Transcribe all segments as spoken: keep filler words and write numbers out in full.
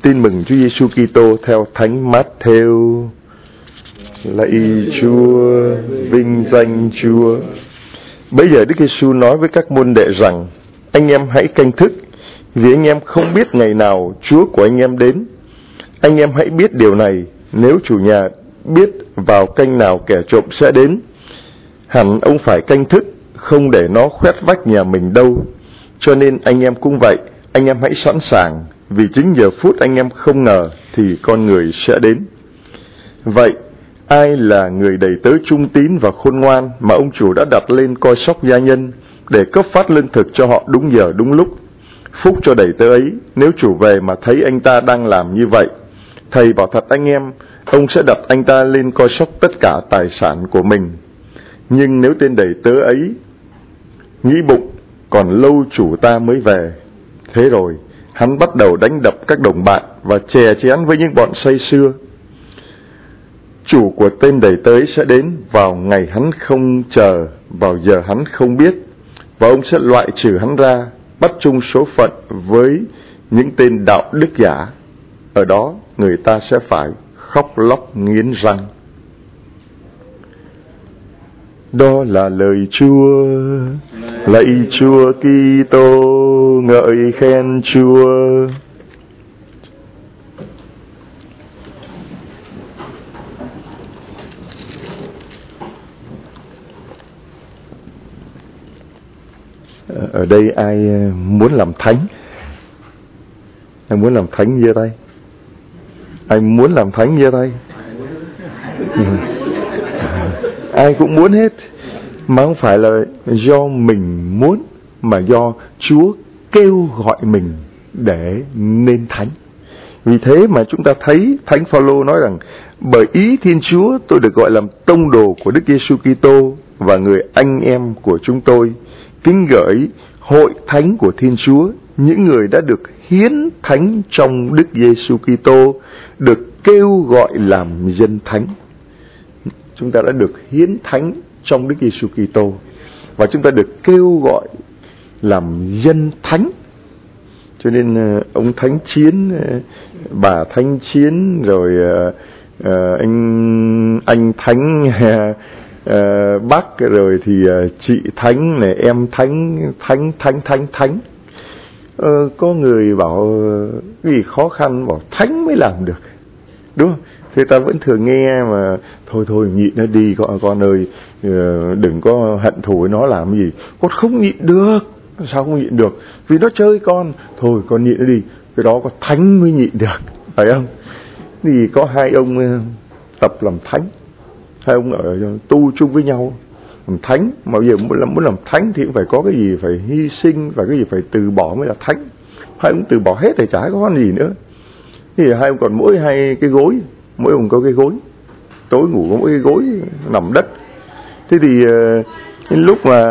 Tin mừng Chúa Giêsu Kitô theo Thánh Mát-thêu. Lạy Chúa, vinh danh Chúa. Bây giờ Đức Giêsu nói với các môn đệ rằng: anh em hãy canh thức, vì anh em không biết ngày nào Chúa của anh em đến. Anh em hãy biết điều này, nếu chủ nhà biết vào canh nào kẻ trộm sẽ đến, hẳn ông phải canh thức, không để nó khoét vách nhà mình đâu. Cho nên anh em cũng vậy, anh em hãy sẵn sàng, vì chính giờ phút anh em không ngờ thì con người sẽ đến. Vậy, ai là người đầy tớ trung tín và khôn ngoan mà ông chủ đã đặt lên coi sóc gia nhân để cấp phát lương thực cho họ đúng giờ đúng lúc? Phúc cho đầy tớ ấy, nếu chủ về mà thấy anh ta đang làm như vậy. Thầy bảo thật anh em, ông sẽ đặt anh ta lên coi sóc tất cả tài sản của mình. Nhưng nếu tên đầy tớ ấy nghĩ bụng, còn lâu chủ ta mới về, thế rồi hắn bắt đầu đánh đập các đồng bạn và chè chén với những bọn say sưa. Chủ của tên đầy tớ sẽ đến vào ngày hắn không chờ, vào giờ hắn không biết, và ông sẽ loại trừ hắn ra, bắt chung số phận với những tên đạo đức giả. Ở đó người ta sẽ phải khóc lóc nghiến răng. Đó là lời Chúa. Lạy Chúa Kitô, ngợi khen Chúa. Ở đây ai muốn làm thánh? Ai muốn làm thánh giơ tay? Ai muốn làm thánh giơ tay? Ai cũng muốn hết, mà không phải là do mình muốn, mà do Chúa kêu gọi mình để nên thánh. Vì thế mà chúng ta thấy Thánh Phaolô nói rằng: bởi ý Thiên Chúa tôi được gọi làm tông đồ của Đức Giêsu Kitô và người anh em của chúng tôi, kính gửi hội thánh của Thiên Chúa, những người đã được hiến thánh trong Đức Giêsu Kitô, được kêu gọi làm dân thánh. Chúng ta đã được hiến thánh trong Đức Giêsu Kitô và chúng ta được kêu gọi làm dân thánh. Cho nên ông Thánh Chiến, bà Thánh Chiến, rồi anh anh Thánh Bắc, rồi thì chị Thánh này, em Thánh, Thánh Thánh Thánh Thánh. Ờ, có người bảo cái gì khó khăn, bảo thánh mới làm được, đúng không? Thì ta vẫn thường nghe mà thôi thôi nhịn nó đi con, con ơi, đừng có hận thù với nó làm gì. Con không nhịn được. Sao không nhịn được? Vì nó chơi con. Thôi con nhịn nó đi. Cái đó có thánh mới nhịn được, phải không? Thì có hai ông tập làm thánh, hai ông ở tu chung với nhau làm thánh. Mà bây giờ muốn làm, muốn làm thánh thì cũng phải có cái gì phải hy sinh, và cái gì phải từ bỏ mới là thánh. Hai ông từ bỏ hết thì chả có gì nữa. Thì hai ông còn mỗi hai cái gối, mỗi ông có cái gối, tối ngủ có mỗi cái gối nằm đất. Thế thì đến lúc mà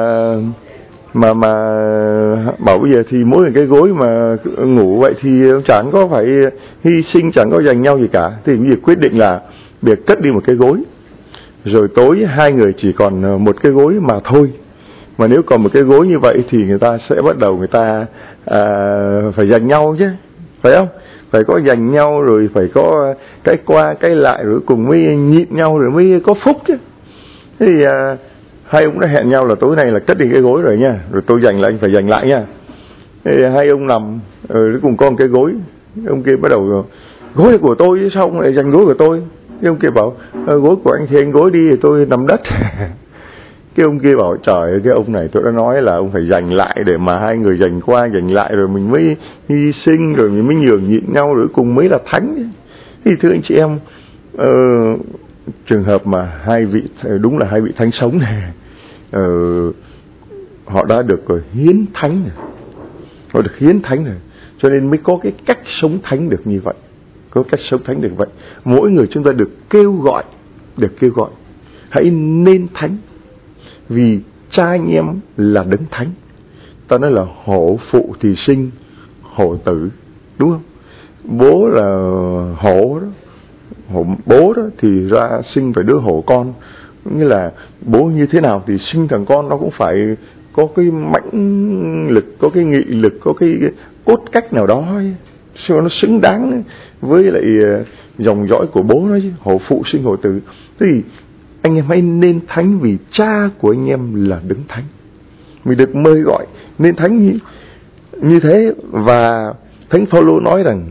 mà mà bảo bây giờ thì mỗi cái gối mà ngủ vậy thì chẳng có phải hy sinh, chẳng có giành nhau gì cả. Thì việc quyết định là việc cất đi một cái gối, rồi tối hai người chỉ còn một cái gối mà thôi. Mà nếu còn một cái gối như vậy thì người ta sẽ bắt đầu người ta à, phải giành nhau chứ, phải không? Phải có giành nhau, rồi phải có cái qua cái lại, rồi cùng mới nhịn nhau, rồi mới có phúc chứ. Thế thì à, hai ông đã hẹn nhau là tối nay là cất đi cái gối rồi nha, rồi tôi giành lại, anh phải giành lại nha. Thế thì hai ông nằm rồi cùng con cái gối. Ông kia bắt đầu: gối là của tôi chứ sao ông lại giành gối của tôi? Cái ông kia bảo: gối của anh thì anh gối đi, thì tôi nằm đất. Cái ông kia bảo: trời ơi, cái ông này tôi đã nói là ông phải giành lại, để mà hai người giành qua giành lại rồi mình mới hy sinh, rồi mình mới nhường nhịn nhau, rồi cùng mới là thánh. Thì thưa anh chị em, uh, trường hợp mà hai vị, đúng là hai vị thánh sống này, uh, họ đã được hiến thánh này, họ được hiến thánh này, cho nên mới có cái cách sống thánh được như vậy, có cách sống thánh được vậy. Mỗi người chúng ta được kêu gọi, được kêu gọi hãy nên thánh, vì cha anh em là đấng thánh. Ta nói là hổ phụ thì sinh hổ tử, đúng không? Bố là hổ đó, hổ bố đó thì ra sinh phải đứa hổ con. Nghĩa là bố như thế nào thì sinh thằng con nó cũng phải có cái mãnh lực, có cái nghị lực, có cái cốt cách nào đó ấy. cho nó xứng đáng với lại dòng dõi của bố nó chứ, hổ phụ sinh hổ tử. Thế thì anh em hãy nên thánh vì cha của anh em là đấng thánh. Mình được mời gọi nên thánh như, như thế. Và Thánh Phaolô nói rằng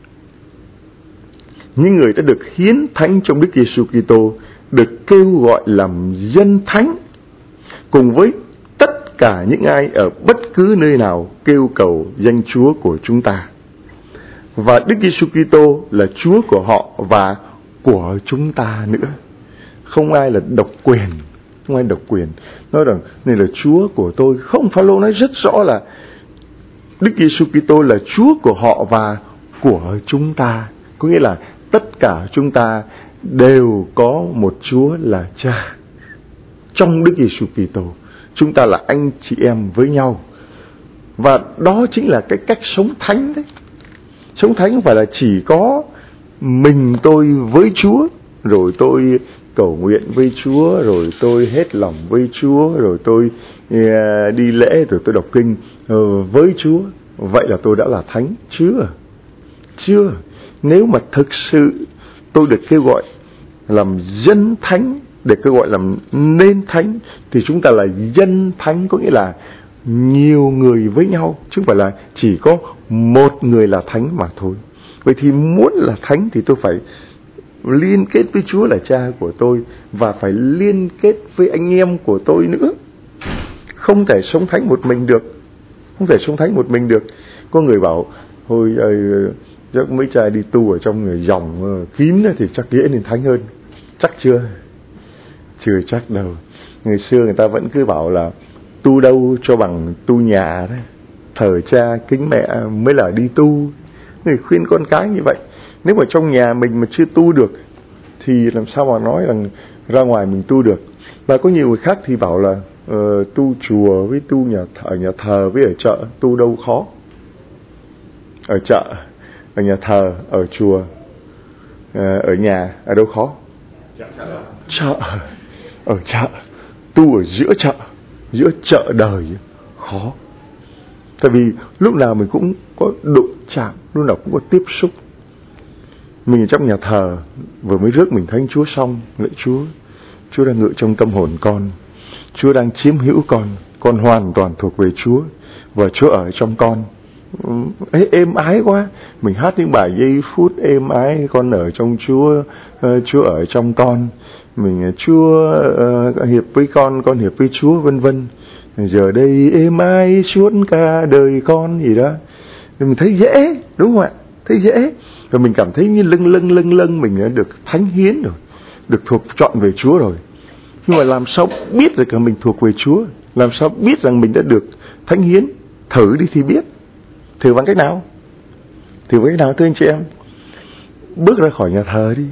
những người đã được hiến thánh trong Đức Giêsu Kitô được kêu gọi làm dân thánh, cùng với tất cả những ai ở bất cứ nơi nào kêu cầu danh Chúa của chúng ta. Và Đức Giêsu Kitô là Chúa của họ và của chúng ta nữa. Không ai là độc quyền, không ai độc quyền. Nói rằng này là Chúa của tôi. Không, Phaolô nói rất rõ là Đức Giêsu Kitô là Chúa của họ và của chúng ta. Có nghĩa là tất cả chúng ta đều có một Chúa là Cha. Trong Đức Giêsu Kitô, chúng ta là anh chị em với nhau. Và đó chính là cái cách sống thánh đấy. Sống thánh không phải là chỉ có mình tôi với Chúa, rồi tôi cầu nguyện với Chúa, rồi tôi hết lòng với Chúa, rồi tôi đi lễ, rồi tôi đọc kinh với Chúa. Vậy là tôi đã là thánh? Chưa. Chưa. Nếu mà thực sự tôi được kêu gọi làm dân thánh, để kêu gọi làm nên thánh, thì chúng ta là dân thánh, có nghĩa là nhiều người với nhau, chứ không phải là chỉ có một người là thánh mà thôi. Vậy thì muốn là thánh thì tôi phải liên kết với Chúa là Cha của tôi, và phải liên kết với anh em của tôi nữa. Không thể sống thánh một mình được. Không thể sống thánh một mình được. Có người bảo thôi chắc mấy trai đi tu ở trong dòng kín thì chắc dễ nên thánh hơn. Chắc chưa? Chưa chắc đâu. Người xưa người ta vẫn cứ bảo là tu đâu cho bằng tu nhà đấy, thờ cha kính mẹ mới là đi tu. Người khuyên con cái như vậy. Nếu mà trong nhà mình mà chưa tu được thì làm sao mà nói rằng ra ngoài mình tu được. Và có nhiều người khác thì bảo là uh, tu chùa với tu nhà ở nhà thờ với ở chợ tu đâu khó. Ở chợ, ở nhà thờ, ở chùa, uh, ở nhà ở đâu khó? Chợ. Ở chợ, tu ở giữa chợ, giữa chợ đời khó. Tại vì lúc nào mình cũng có đụng chạm, lúc nào cũng có tiếp xúc. Mình ở trong nhà thờ vừa mới rước mình thánh Chúa xong, lạy Chúa, Chúa đang ngự trong tâm hồn con, Chúa đang chiếm hữu con, con hoàn toàn thuộc về Chúa và Chúa ở trong con. Ê, êm ái quá. Mình hát những bài giây phút êm ái, con ở trong Chúa, uh, Chúa ở trong con, mình Chúa uh, hiệp với con, con hiệp với Chúa, vân vân. Giờ đây êm ái suốt cả đời con gì đó. Mình thấy dễ, đúng không ạ? Thấy dễ. Rồi mình cảm thấy như lưng lưng lưng lưng mình đã được thánh hiến rồi, được thuộc chọn về Chúa rồi. Nhưng mà làm sao biết được cả mình thuộc về Chúa? Làm sao biết rằng mình đã được thánh hiến? Thử đi thì biết. Thử bằng cách nào? Thử bằng cách nào thưa anh chị em? Bước ra khỏi nhà thờ đi,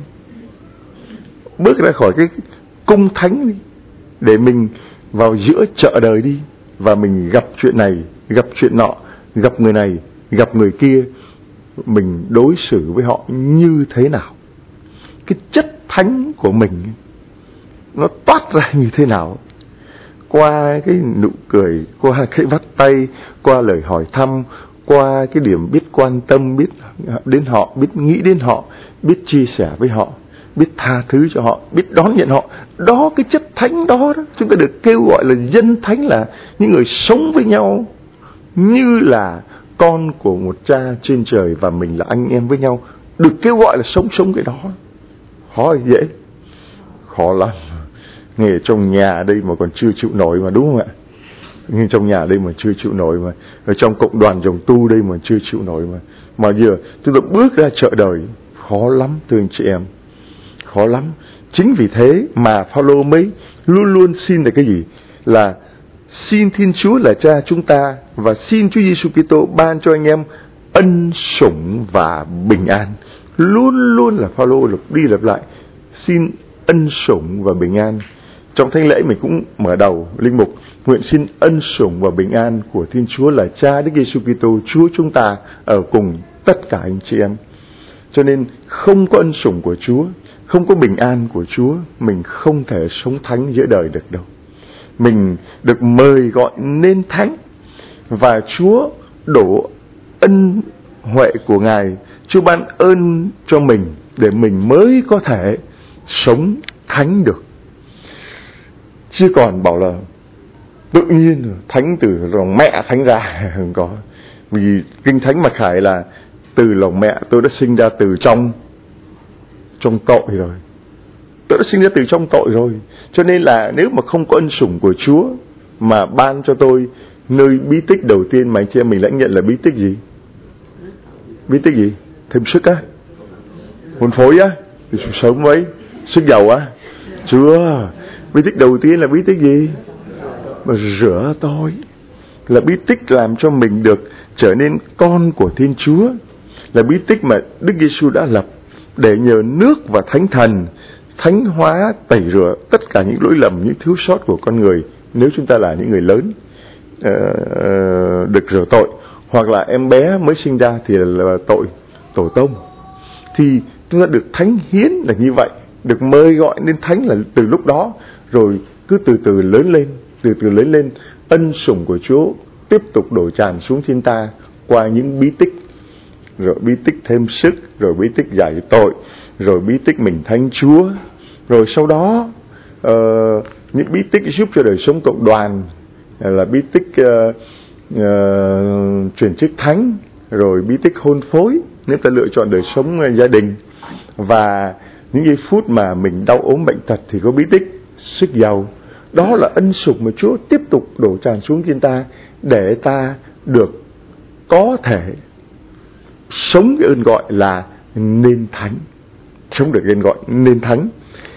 bước ra khỏi cái cung thánh đi, để mình vào giữa chợ đời đi, và mình gặp chuyện này, gặp chuyện nọ, gặp người này, gặp người kia, mình đối xử với họ như thế nào? Cái chất thánh của mình nó toát ra như thế nào? Qua cái nụ cười, qua cái bắt tay, qua lời hỏi thăm, qua cái điểm biết quan tâm, biết đến họ, biết nghĩ đến họ, biết chia sẻ với họ, biết tha thứ cho họ, biết đón nhận họ. Đó, cái chất thánh đó, đó chúng ta được kêu gọi là dân thánh, là những người sống với nhau như là con của một cha trên trời, và mình là anh em với nhau. Được kêu gọi là sống sống cái đó. Khó hay dễ? Khó lắm. Nghe trong nhà đây mà còn chưa chịu nổi mà, đúng không ạ? Nghe trong nhà đây mà chưa chịu nổi mà, ở trong cộng đoàn dòng tu đây mà chưa chịu nổi mà. Mà giờ chúng ta bước ra chợ đời, khó lắm thưa anh chị em. Khó lắm. Chính vì thế mà Phaolô mới luôn luôn xin là cái gì? Là xin Thiên Chúa là Cha chúng ta, và xin Chúa Giêsu Kitô ban cho anh em ân sủng và bình an. Luôn luôn là Phaolô lặp đi lặp lại xin ân sủng và bình an. Trong thánh lễ mình cũng mở đầu linh mục nguyện xin ân sủng và bình an của Thiên Chúa là Cha Đức Giêsu Kitô Chúa chúng ta ở cùng tất cả anh chị em. Cho nên không có ân sủng của Chúa, không có bình an của Chúa, mình không thể sống thánh giữa đời được đâu. Mình được mời gọi nên thánh, và Chúa đổ ân huệ của Ngài, Chúa ban ơn cho mình để mình mới có thể sống thánh được. Chứ còn bảo là tự nhiên thánh từ lòng mẹ thánh ra, không có. Vì Kinh Thánh mặc khải là từ lòng mẹ tôi đã sinh ra từ trong trong tội rồi. Tôi đã sinh ra từ trong tội rồi. Cho nên là nếu mà không có ân sủng của Chúa mà ban cho tôi nơi bí tích đầu tiên mà anh chị em mình lãnh nhận là bí tích gì? Bí tích gì? Thêm sức á? Hồn phối á? Sống với sức giàu á? Chưa. Bí tích đầu tiên là bí tích gì? Mà rửa tôi. Là bí tích làm cho mình được trở nên con của Thiên Chúa. Là bí tích mà Đức Giêsu đã lập để nhờ nước và Thánh Thần thánh hóa, tẩy rửa tất cả những lỗi lầm, những thiếu sót của con người. Nếu chúng ta là những người lớn uh, được rửa tội, hoặc là em bé mới sinh ra thì là tội tổ tông, thì chúng ta được thánh hiến là như vậy, được mời gọi nên thánh là từ lúc đó, rồi cứ từ từ lớn lên, từ từ lớn lên, ân sủng của Chúa tiếp tục đổ tràn xuống trên ta qua những bí tích, rồi bí tích thêm sức, rồi bí tích giải tội, rồi bí tích mình thánh Chúa, rồi sau đó uh, những bí tích giúp cho đời sống cộng đoàn, là bí tích uh, uh, chuyển chức thánh, rồi bí tích hôn phối nếu ta lựa chọn đời sống uh, gia đình, và những giây phút mà mình đau ốm bệnh tật thì có bí tích sức giàu. Đó là ân sủng mà Chúa tiếp tục đổ tràn xuống trên ta để ta được có thể sống cái ơn gọi là nên thánh, sống được ơn gọi nên thánh.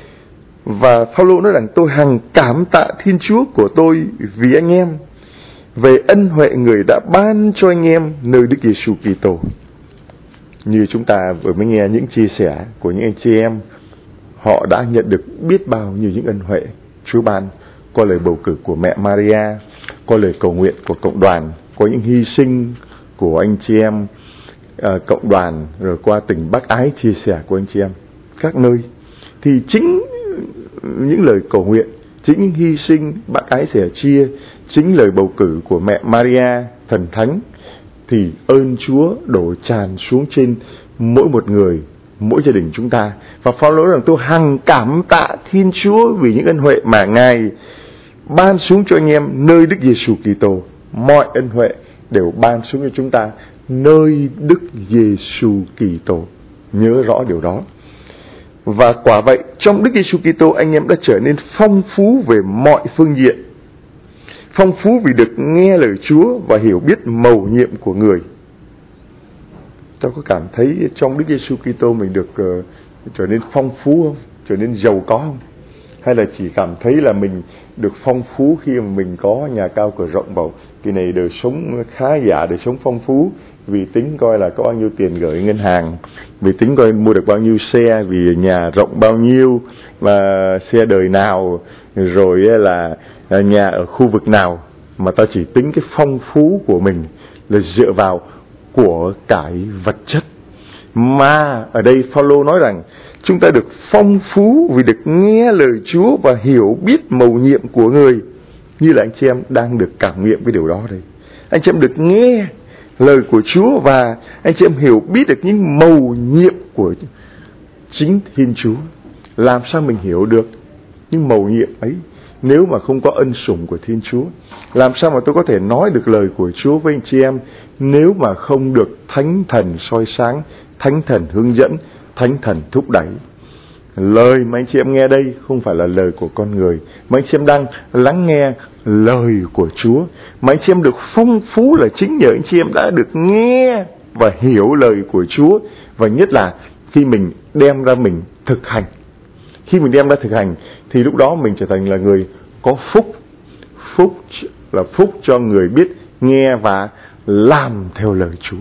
Và Phaolô nói rằng tôi hằng cảm tạ Thiên Chúa của tôi vì anh em, về ân huệ người đã ban cho anh em nơi Đức Giêsu Kitô. Như chúng ta vừa mới nghe những chia sẻ của những anh chị em, họ đã nhận được biết bao nhiêu những ân huệ Chúa ban qua lời bầu cử của mẹ Maria, qua lời cầu nguyện của cộng đoàn, qua những hy sinh của anh chị em uh, cộng đoàn, rồi qua tình bác ái chia sẻ của anh chị em các nơi. Thì chính những lời cầu nguyện, chính những hy sinh bác ái sẻ chia, chính lời bầu cử của mẹ Maria thần thánh, thì ơn Chúa đổ tràn xuống trên mỗi một người, mỗi gia đình chúng ta. Và Phaolô nói rằng tôi hằng cảm tạ Thiên Chúa vì những ân huệ mà Ngài ban xuống cho anh em nơi Đức Giêsu Kitô. Mọi ân huệ đều ban xuống cho chúng ta nơi Đức Giêsu Kitô. Nhớ rõ điều đó. Và quả vậy, trong Đức Giêsu Kitô anh em đã trở nên phong phú về mọi phương diện. Phong phú vì được nghe lời Chúa và hiểu biết mầu nhiệm của người. Ta có cảm thấy trong Đức Giêsu Kitô mình được uh, trở nên phong phú không? Trở nên giàu có không? Hay là chỉ cảm thấy là mình được phong phú khi mà mình có nhà cao cửa rộng, bảo kỳ này đời sống khá giả, đời sống phong phú, vì tính coi là có bao nhiêu tiền gửi ngân hàng, vì tính coi mua được bao nhiêu xe, vì nhà rộng bao nhiêu, và xe đời nào, rồi là nhà ở khu vực nào, mà ta chỉ tính cái phong phú của mình là dựa vào của cải vật chất. Mà ở đây Phaolô nói rằng chúng ta được phong phú vì được nghe lời Chúa và hiểu biết mầu nhiệm của người. Như là anh chị em đang được cảm nghiệm cái điều đó đây. Anh chị em được nghe lời của Chúa và anh chị em hiểu biết được những mầu nhiệm của chính Thiên Chúa. Làm sao mình hiểu được những mầu nhiệm ấy nếu mà không có ân sủng của Thiên Chúa? Làm sao mà tôi có thể nói được lời của Chúa với anh chị em nếu mà không được Thánh Thần soi sáng, Thánh Thần hướng dẫn, Thánh Thần thúc đẩy? Lời mà anh chị em nghe đây không phải là lời của con người, mà anh chị em đang lắng nghe lời của Chúa. Mà anh chị em được phong phú là chính nhờ anh chị em đã được nghe và hiểu lời của Chúa. Và nhất là khi mình đem ra mình thực hành. Khi mình đem ra thực hành thì lúc đó mình trở thành là người có phúc. Phúc là phúc cho người biết nghe và làm theo lời Chúa.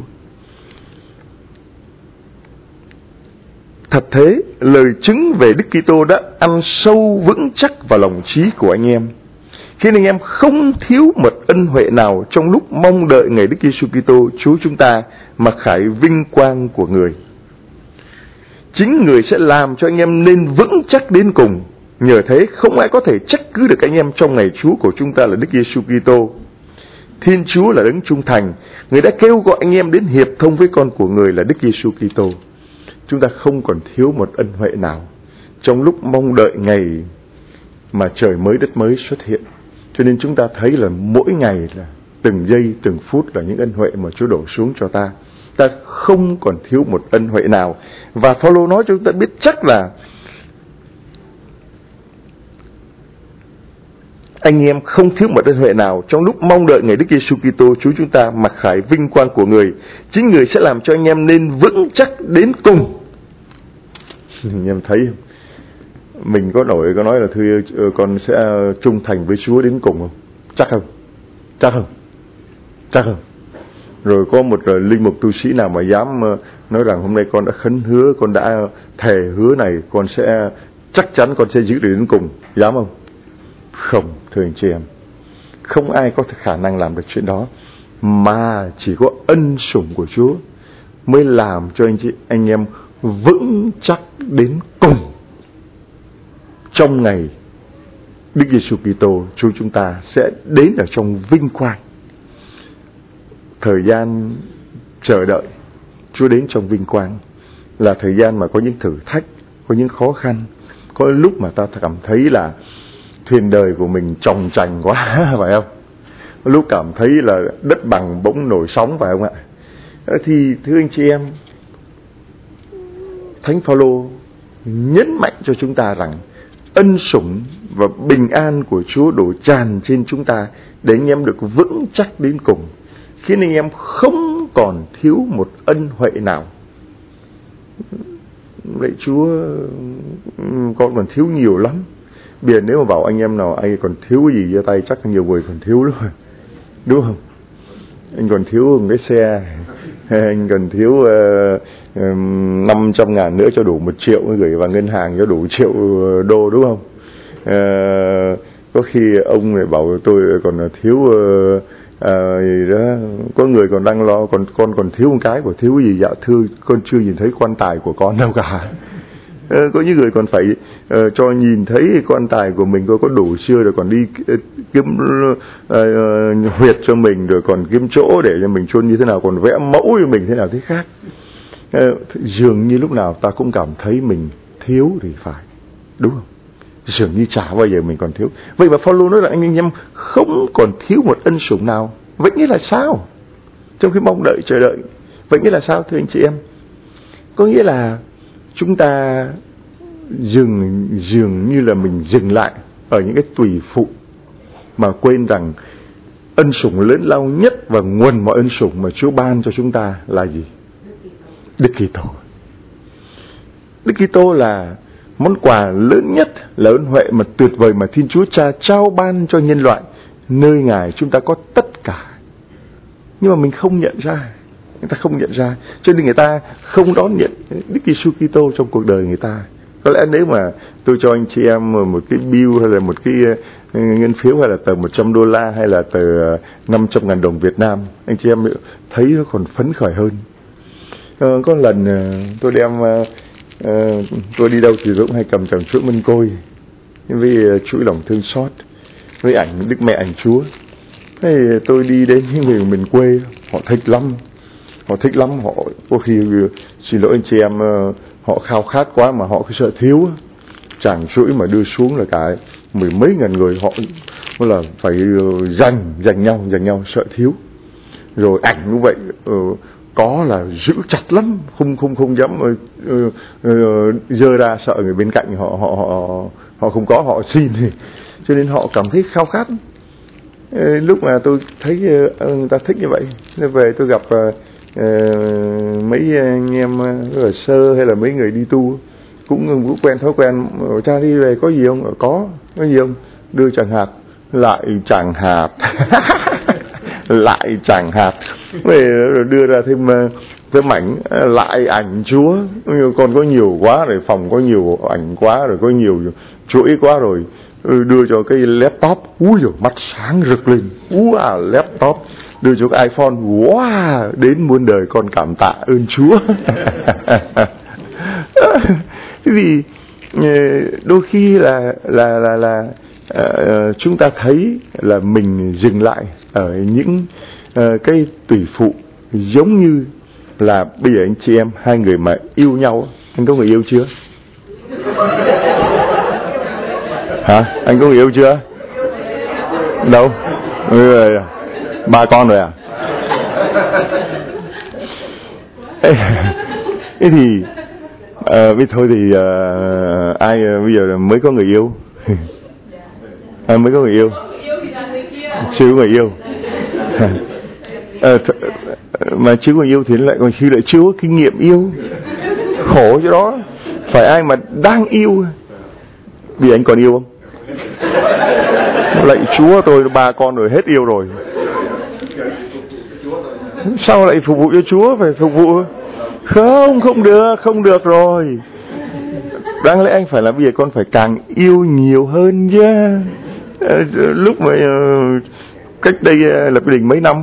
Thật thế, lời chứng về Đức Kitô đã ăn sâu vững chắc vào lòng trí của anh em, khiến anh em không thiếu một ân huệ nào trong lúc mong đợi ngày Đức Giêsu Kitô Chúa chúng ta mà khải vinh quang của người. Chính người sẽ làm cho anh em nên vững chắc đến cùng. Nhờ thế không ai có thể trách cứ được anh em trong ngày Chúa của chúng ta là Đức Giêsu Kitô. Thiên Chúa là đấng trung thành, Người đã kêu gọi anh em đến hiệp thông với con của Người là Đức Giêsu Kitô. Chúng ta không còn thiếu một ân huệ nào trong lúc mong đợi ngày mà trời mới đất mới xuất hiện. Cho nên chúng ta thấy là mỗi ngày là từng giây từng phút là những ân huệ mà Chúa đổ xuống cho ta. Ta không còn thiếu một ân huệ nào. Và Phaolô nói cho chúng ta biết chắc là anh em không thiếu một ân huệ nào trong lúc mong đợi ngày Đức Giêsu Kitô Chúa chúng ta mặc khải vinh quang của Người. Chính Người sẽ làm cho anh em nên vững chắc đến cùng. Anh em thấy không? Mình có nổi có nói là thưa con sẽ trung thành với Chúa đến cùng không? Chắc không? Chắc không? Chắc không? Rồi có một linh mục tu sĩ nào mà dám nói rằng hôm nay con đã khấn hứa, con đã thề hứa này, con sẽ chắc chắn con sẽ giữ đến cùng. Dám không? Không, thưa anh chị em. Không ai có khả năng làm được chuyện đó, mà chỉ có ân sủng của Chúa mới làm cho anh chị anh em vững chắc đến cùng trong ngày Đức Giêsu Kitô Chúa chúng ta sẽ đến ở trong vinh quang. Thời gian chờ đợi Chúa đến trong vinh quang là thời gian mà có những thử thách, có những khó khăn, có lúc mà ta cảm thấy là thuyền đời của mình tròng trành quá, phải không? Có lúc cảm thấy là đất bằng bỗng nổi sóng, phải không ạ? Thì thưa anh chị em, Thánh Phaolô nhấn mạnh cho chúng ta rằng ân sủng và bình an của Chúa đổ tràn trên chúng ta để anh em được vững chắc đến cùng, khiến anh em không còn thiếu một ân huệ nào. Vậy Chúa, con còn thiếu nhiều lắm. Bây giờ nếu mà bảo anh em nào anh còn thiếu gì giơ tay, chắc nhiều người còn thiếu lắm, đúng không? Anh còn thiếu một cái xe, anh còn thiếu uh, năm trăm ngàn nữa cho đủ một triệu gửi vào ngân hàng cho đủ triệu đô, đúng không? Uh, có khi ông lại bảo tôi còn thiếu uh, uh, gì đó. Có người còn đang lo còn con còn thiếu một cái, của thiếu gì? Dạ thưa con chưa nhìn thấy quan tài của con đâu cả. Uh, có những người còn phải uh, cho nhìn thấy quan tài của mình có có đủ chưa, rồi còn đi uh, kiếm uh, uh, huyệt cho mình, rồi còn kiếm chỗ để cho mình chôn như thế nào, còn vẽ mẫu cho mình thế nào thế khác. Uh, dường như lúc nào ta cũng cảm thấy mình thiếu thì phải, đúng không? Dường như chả bao giờ mình còn thiếu. Vậy mà Phaolô nói là anh em không còn thiếu một ân sủng nào. Vậy nghĩa là sao? Trong khi mong đợi chờ đợi, vậy nghĩa là sao thưa anh chị em? Có nghĩa là chúng ta dừng dường như là mình dừng lại ở những cái tùy phụ, mà quên rằng ân sủng lớn lao nhất và nguồn mọi ân sủng mà Chúa ban cho chúng ta là gì? Đức Kitô. Đức Kitô là món quà lớn nhất, là ơn huệ mà tuyệt vời mà Thiên Chúa Cha trao ban cho nhân loại. Nơi Ngài chúng ta có tất cả, nhưng mà mình không nhận ra, người ta không nhận ra, cho nên người ta không đón nhận Đức Giêsu Kitô trong cuộc đời người ta. Có lẽ nếu mà tôi cho anh chị em một cái bill hay là một cái ngân phiếu, hay là tờ một trăm đô la, hay là tờ năm trăm ngàn đồng Việt Nam, anh chị em thấy nó còn phấn khởi hơn. À, có lần tôi đem uh, tôi đi đâu thì Dũng hay cầm chồng chuỗi mân côi với chuỗi lòng thương xót với ảnh Đức Mẹ ảnh Chúa. Thế tôi đi đến những người miền quê, họ thích lắm, họ thích lắm, họ có khi xin lỗi anh chị em, họ khao khát quá mà họ cứ sợ thiếu. Chàng chuỗi mà đưa xuống là cả mười mấy ngàn người, họ là phải giành giành nhau giành nhau sợ thiếu. Rồi ảnh như vậy uh, có là giữ chặt lắm, không không không dám uh, uh, uh, dơ ra, sợ người bên cạnh họ họ họ họ không có, họ xin, cho nên họ cảm thấy khao khát. Uh, lúc mà tôi thấy uh, người ta thích như vậy, nên về tôi gặp uh, uh, mấy anh em uh, ở sơ hay là mấy người đi tu cũng cũng quen thói quen, cha đi về có gì không? Có, có gì không? Đưa chẳng hạt, lại chẳng hạt. Lại chẳng hạt, rồi đưa ra thêm cái mảnh lại ảnh Chúa, con có nhiều quá rồi, phòng có nhiều ảnh quá rồi, có nhiều chuỗi quá rồi, đưa cho cái laptop, úi dồi, mắt sáng rực lên, úi à laptop, đưa cho cái iPhone, wow, đến muôn đời con cảm tạ ơn Chúa. Vì đôi khi là là là là uh, chúng ta thấy là mình dừng lại ở những uh, cái tùy phụ, giống như là bây giờ anh chị em hai người mà yêu nhau. Anh có người yêu chưa? Hả? Anh có người yêu chưa? Đâu? Ừ, ba con rồi à? Thế thì à, bây thôi thì à, ai bây giờ mới có người yêu? Ai mới có người yêu? Chưa có người yêu. À, th- mà chưa có người yêu thì lại còn khi lại chưa có kinh nghiệm yêu, khổ chứ đó. Phải ai mà đang yêu. Vì anh còn yêu không? Lạy Chúa, tôi ba con rồi, hết yêu rồi. Sao lại phục vụ cho Chúa? Phải phục vụ. Không, không được, không được rồi. Đáng lẽ anh phải là bây giờ con phải càng yêu nhiều hơn chứ. Lúc mà cách đây lập gia đình mấy năm?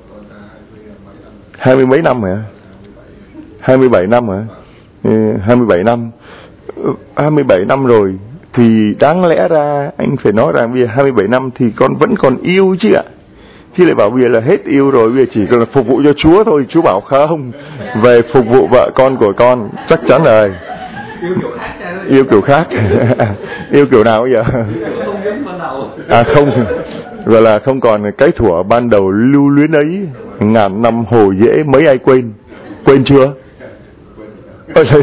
Hai mươi mấy năm hả? Hai mươi bảy năm hả? Hai mươi bảy năm. Hai mươi bảy năm rồi thì đáng lẽ ra anh phải nói rằng bây giờ hai mươi bảy năm thì con vẫn còn yêu chứ ạ. Chứ lại bảo bây giờ là hết yêu rồi, bây giờ chỉ cần là phục vụ cho Chúa thôi. Chúa bảo không, về phục vụ vợ con của con. Chắc chắn rồi. Yêu kiểu khác. Yêu kiểu nào bây giờ? À không, gọi là không còn cái thuở ban đầu lưu luyến ấy. Ngàn năm hồ dễ mấy ai quên. Quên chưa? Ôi trời.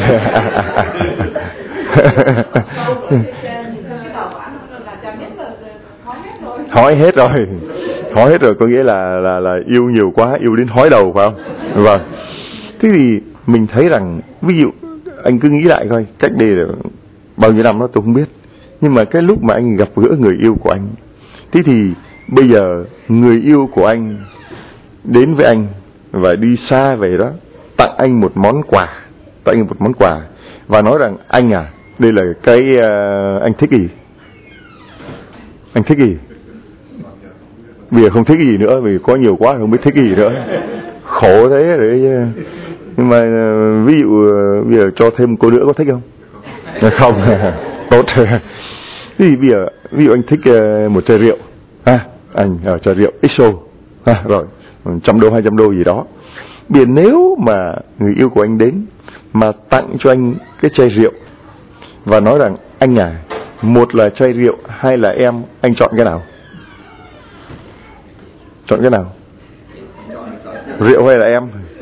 Hói hết rồi. Hói hết rồi có nghĩa là là là yêu nhiều quá, yêu đến hói đầu phải không? Vâng. Thế thì mình thấy rằng ví dụ anh cứ nghĩ lại coi, cách đây là bao nhiêu năm đó tôi không biết. Nhưng mà cái lúc mà anh gặp gỡ người yêu của anh, thế thì bây giờ người yêu của anh đến với anh và đi xa về đó, tặng anh một món quà, tặng anh một món quà và nói rằng anh à, đây là cái uh, anh thích gì? Anh thích gì? Bây giờ không thích gì nữa, vì có nhiều quá không biết thích gì nữa. Khổ thế đấy. Nhưng mà ví dụ bây giờ cho thêm cô nữa có thích không? Không. Tốt. Thì bây giờ ví dụ anh thích một chai rượu, à, anh ở chai rượu ích ô, à, rồi trăm đô hai trăm đô gì đó. Bây giờ nếu mà người yêu của anh đến mà tặng cho anh cái chai rượu và nói rằng anh à, một là chai rượu, hai là em, anh chọn cái nào? Chọn cái nào? Rượu hay là em?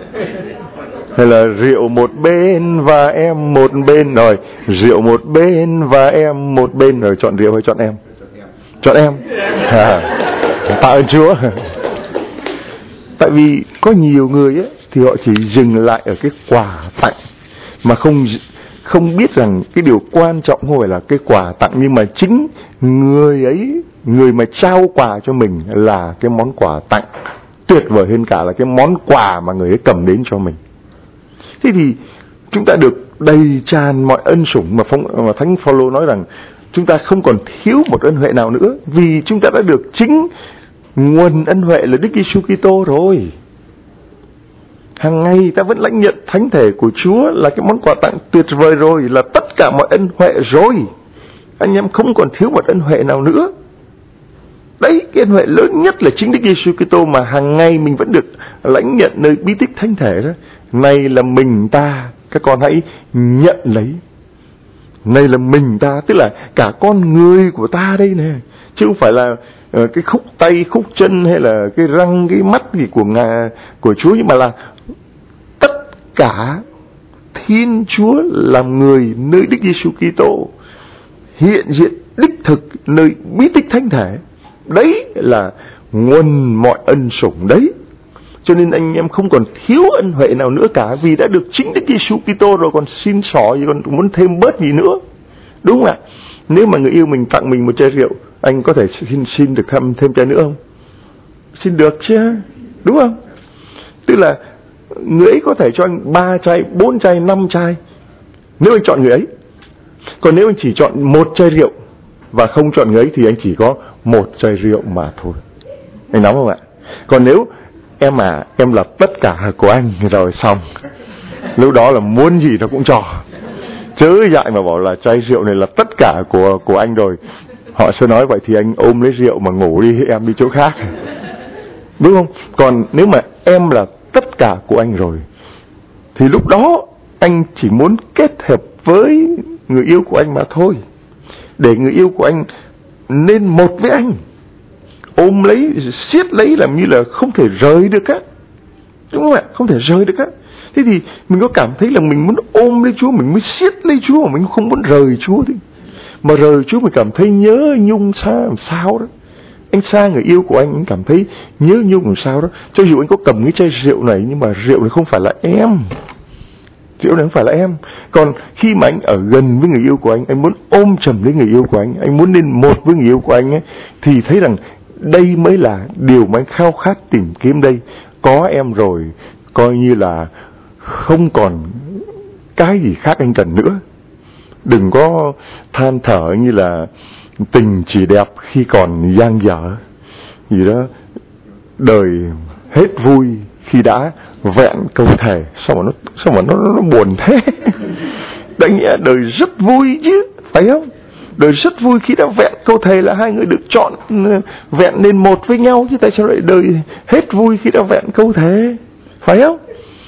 Hay là rượu một bên và em một bên? Rồi rượu một bên và em một bên. Rồi chọn rượu hay chọn em? Chọn em. À, tạ ơn Chúa. Tại vì có nhiều người ấy, thì họ chỉ dừng lại ở cái quà tặng, mà không không biết rằng cái điều quan trọng không phải là cái quà tặng, nhưng mà chính người ấy, người mà trao quà cho mình là cái món quà tặng tuyệt vời hơn cả là cái món quà mà người ấy cầm đến cho mình. Thế thì chúng ta được đầy tràn mọi ân sủng mà, phong, mà Thánh Phaolô nói rằng chúng ta không còn thiếu một ân huệ nào nữa, vì chúng ta đã được chính nguồn ân huệ là Đức Giêsu Kitô rồi. Hàng ngày ta vẫn lãnh nhận thánh thể của Chúa là cái món quà tặng tuyệt vời rồi, là tất cả mọi ân huệ rồi. Anh em không còn thiếu một ân huệ nào nữa. Đấy, cái ân huệ lớn nhất là chính Đức Giêsu Kitô mà hàng ngày mình vẫn được lãnh nhận nơi bí tích thánh thể đó. Này là mình ta, các con hãy nhận lấy. Này là mình ta, tức là cả con người của ta đây nè, chứ không phải là uh, cái khúc tay, khúc chân hay là cái răng, cái mắt gì của ngà, của Chúa, nhưng mà là tất cả Thiên Chúa làm người nơi Đức Giêsu Kitô hiện diện đích thực nơi bí tích thánh thể. Đấy là nguồn mọi ân sủng đấy. Cho nên anh em không còn thiếu ân huệ nào nữa cả, vì đã được chính Đức Giêsu Kitô rồi, còn xin xỏ gì, còn muốn thêm bớt gì nữa. Đúng không ạ? Nếu mà người yêu mình tặng mình một chai rượu, anh có thể xin xin được thêm thêm chai nữa không? Xin được chứ, đúng không? Tức là người ấy có thể cho anh ba chai, bốn chai, năm chai, nếu anh chọn người ấy. Còn nếu anh chỉ chọn một chai rượu và không chọn người ấy thì anh chỉ có một chai rượu mà thôi. Anh nắm không ạ? Còn nếu em à, em là tất cả của anh rồi xong, lúc đó là muốn gì nó cũng cho. Chớ dại mà bảo là chai rượu này là tất cả của của anh rồi. Họ sẽ nói vậy thì anh ôm lấy rượu mà ngủ đi, em đi chỗ khác. Đúng không? Còn nếu mà em là tất cả của anh rồi, thì lúc đó anh chỉ muốn kết hợp với người yêu của anh mà thôi. Để người yêu của anh nên một với anh, ôm lấy, siết lấy, làm như là không thể rời được á. Đúng không ạ? Không thể rời được á. Thế thì mình có cảm thấy là mình muốn ôm lấy Chúa, mình mới siết lấy Chúa, mà mình không muốn rời Chúa đi. Mà rời Chúa mình cảm thấy nhớ nhung xa làm sao đó. Anh xa người yêu của anh, anh cảm thấy nhớ nhung làm sao đó. Cho dù anh có cầm cái chai rượu này, nhưng mà rượu này không phải là em. Rượu này không phải là em. Còn khi mà anh ở gần với người yêu của anh, anh muốn ôm chầm lấy người yêu của anh, anh muốn nên một với người yêu của anh ấy, thì thấy rằng đây mới là điều mà anh khao khát tìm kiếm đây. Có em rồi, coi như là không còn cái gì khác anh cần nữa. Đừng có than thở như là tình chỉ đẹp khi còn dang dở gì đó, đời hết vui khi đã vẹn câu thề. Sao mà nó sao mà nó, nó buồn thế? Đấy nghĩa đời rất vui chứ, phải không? Đời rất vui khi đã vẹn câu thề là hai người được chọn vẹn nên một với nhau, chứ tại sao lại đời hết vui khi đã vẹn câu thề, phải không?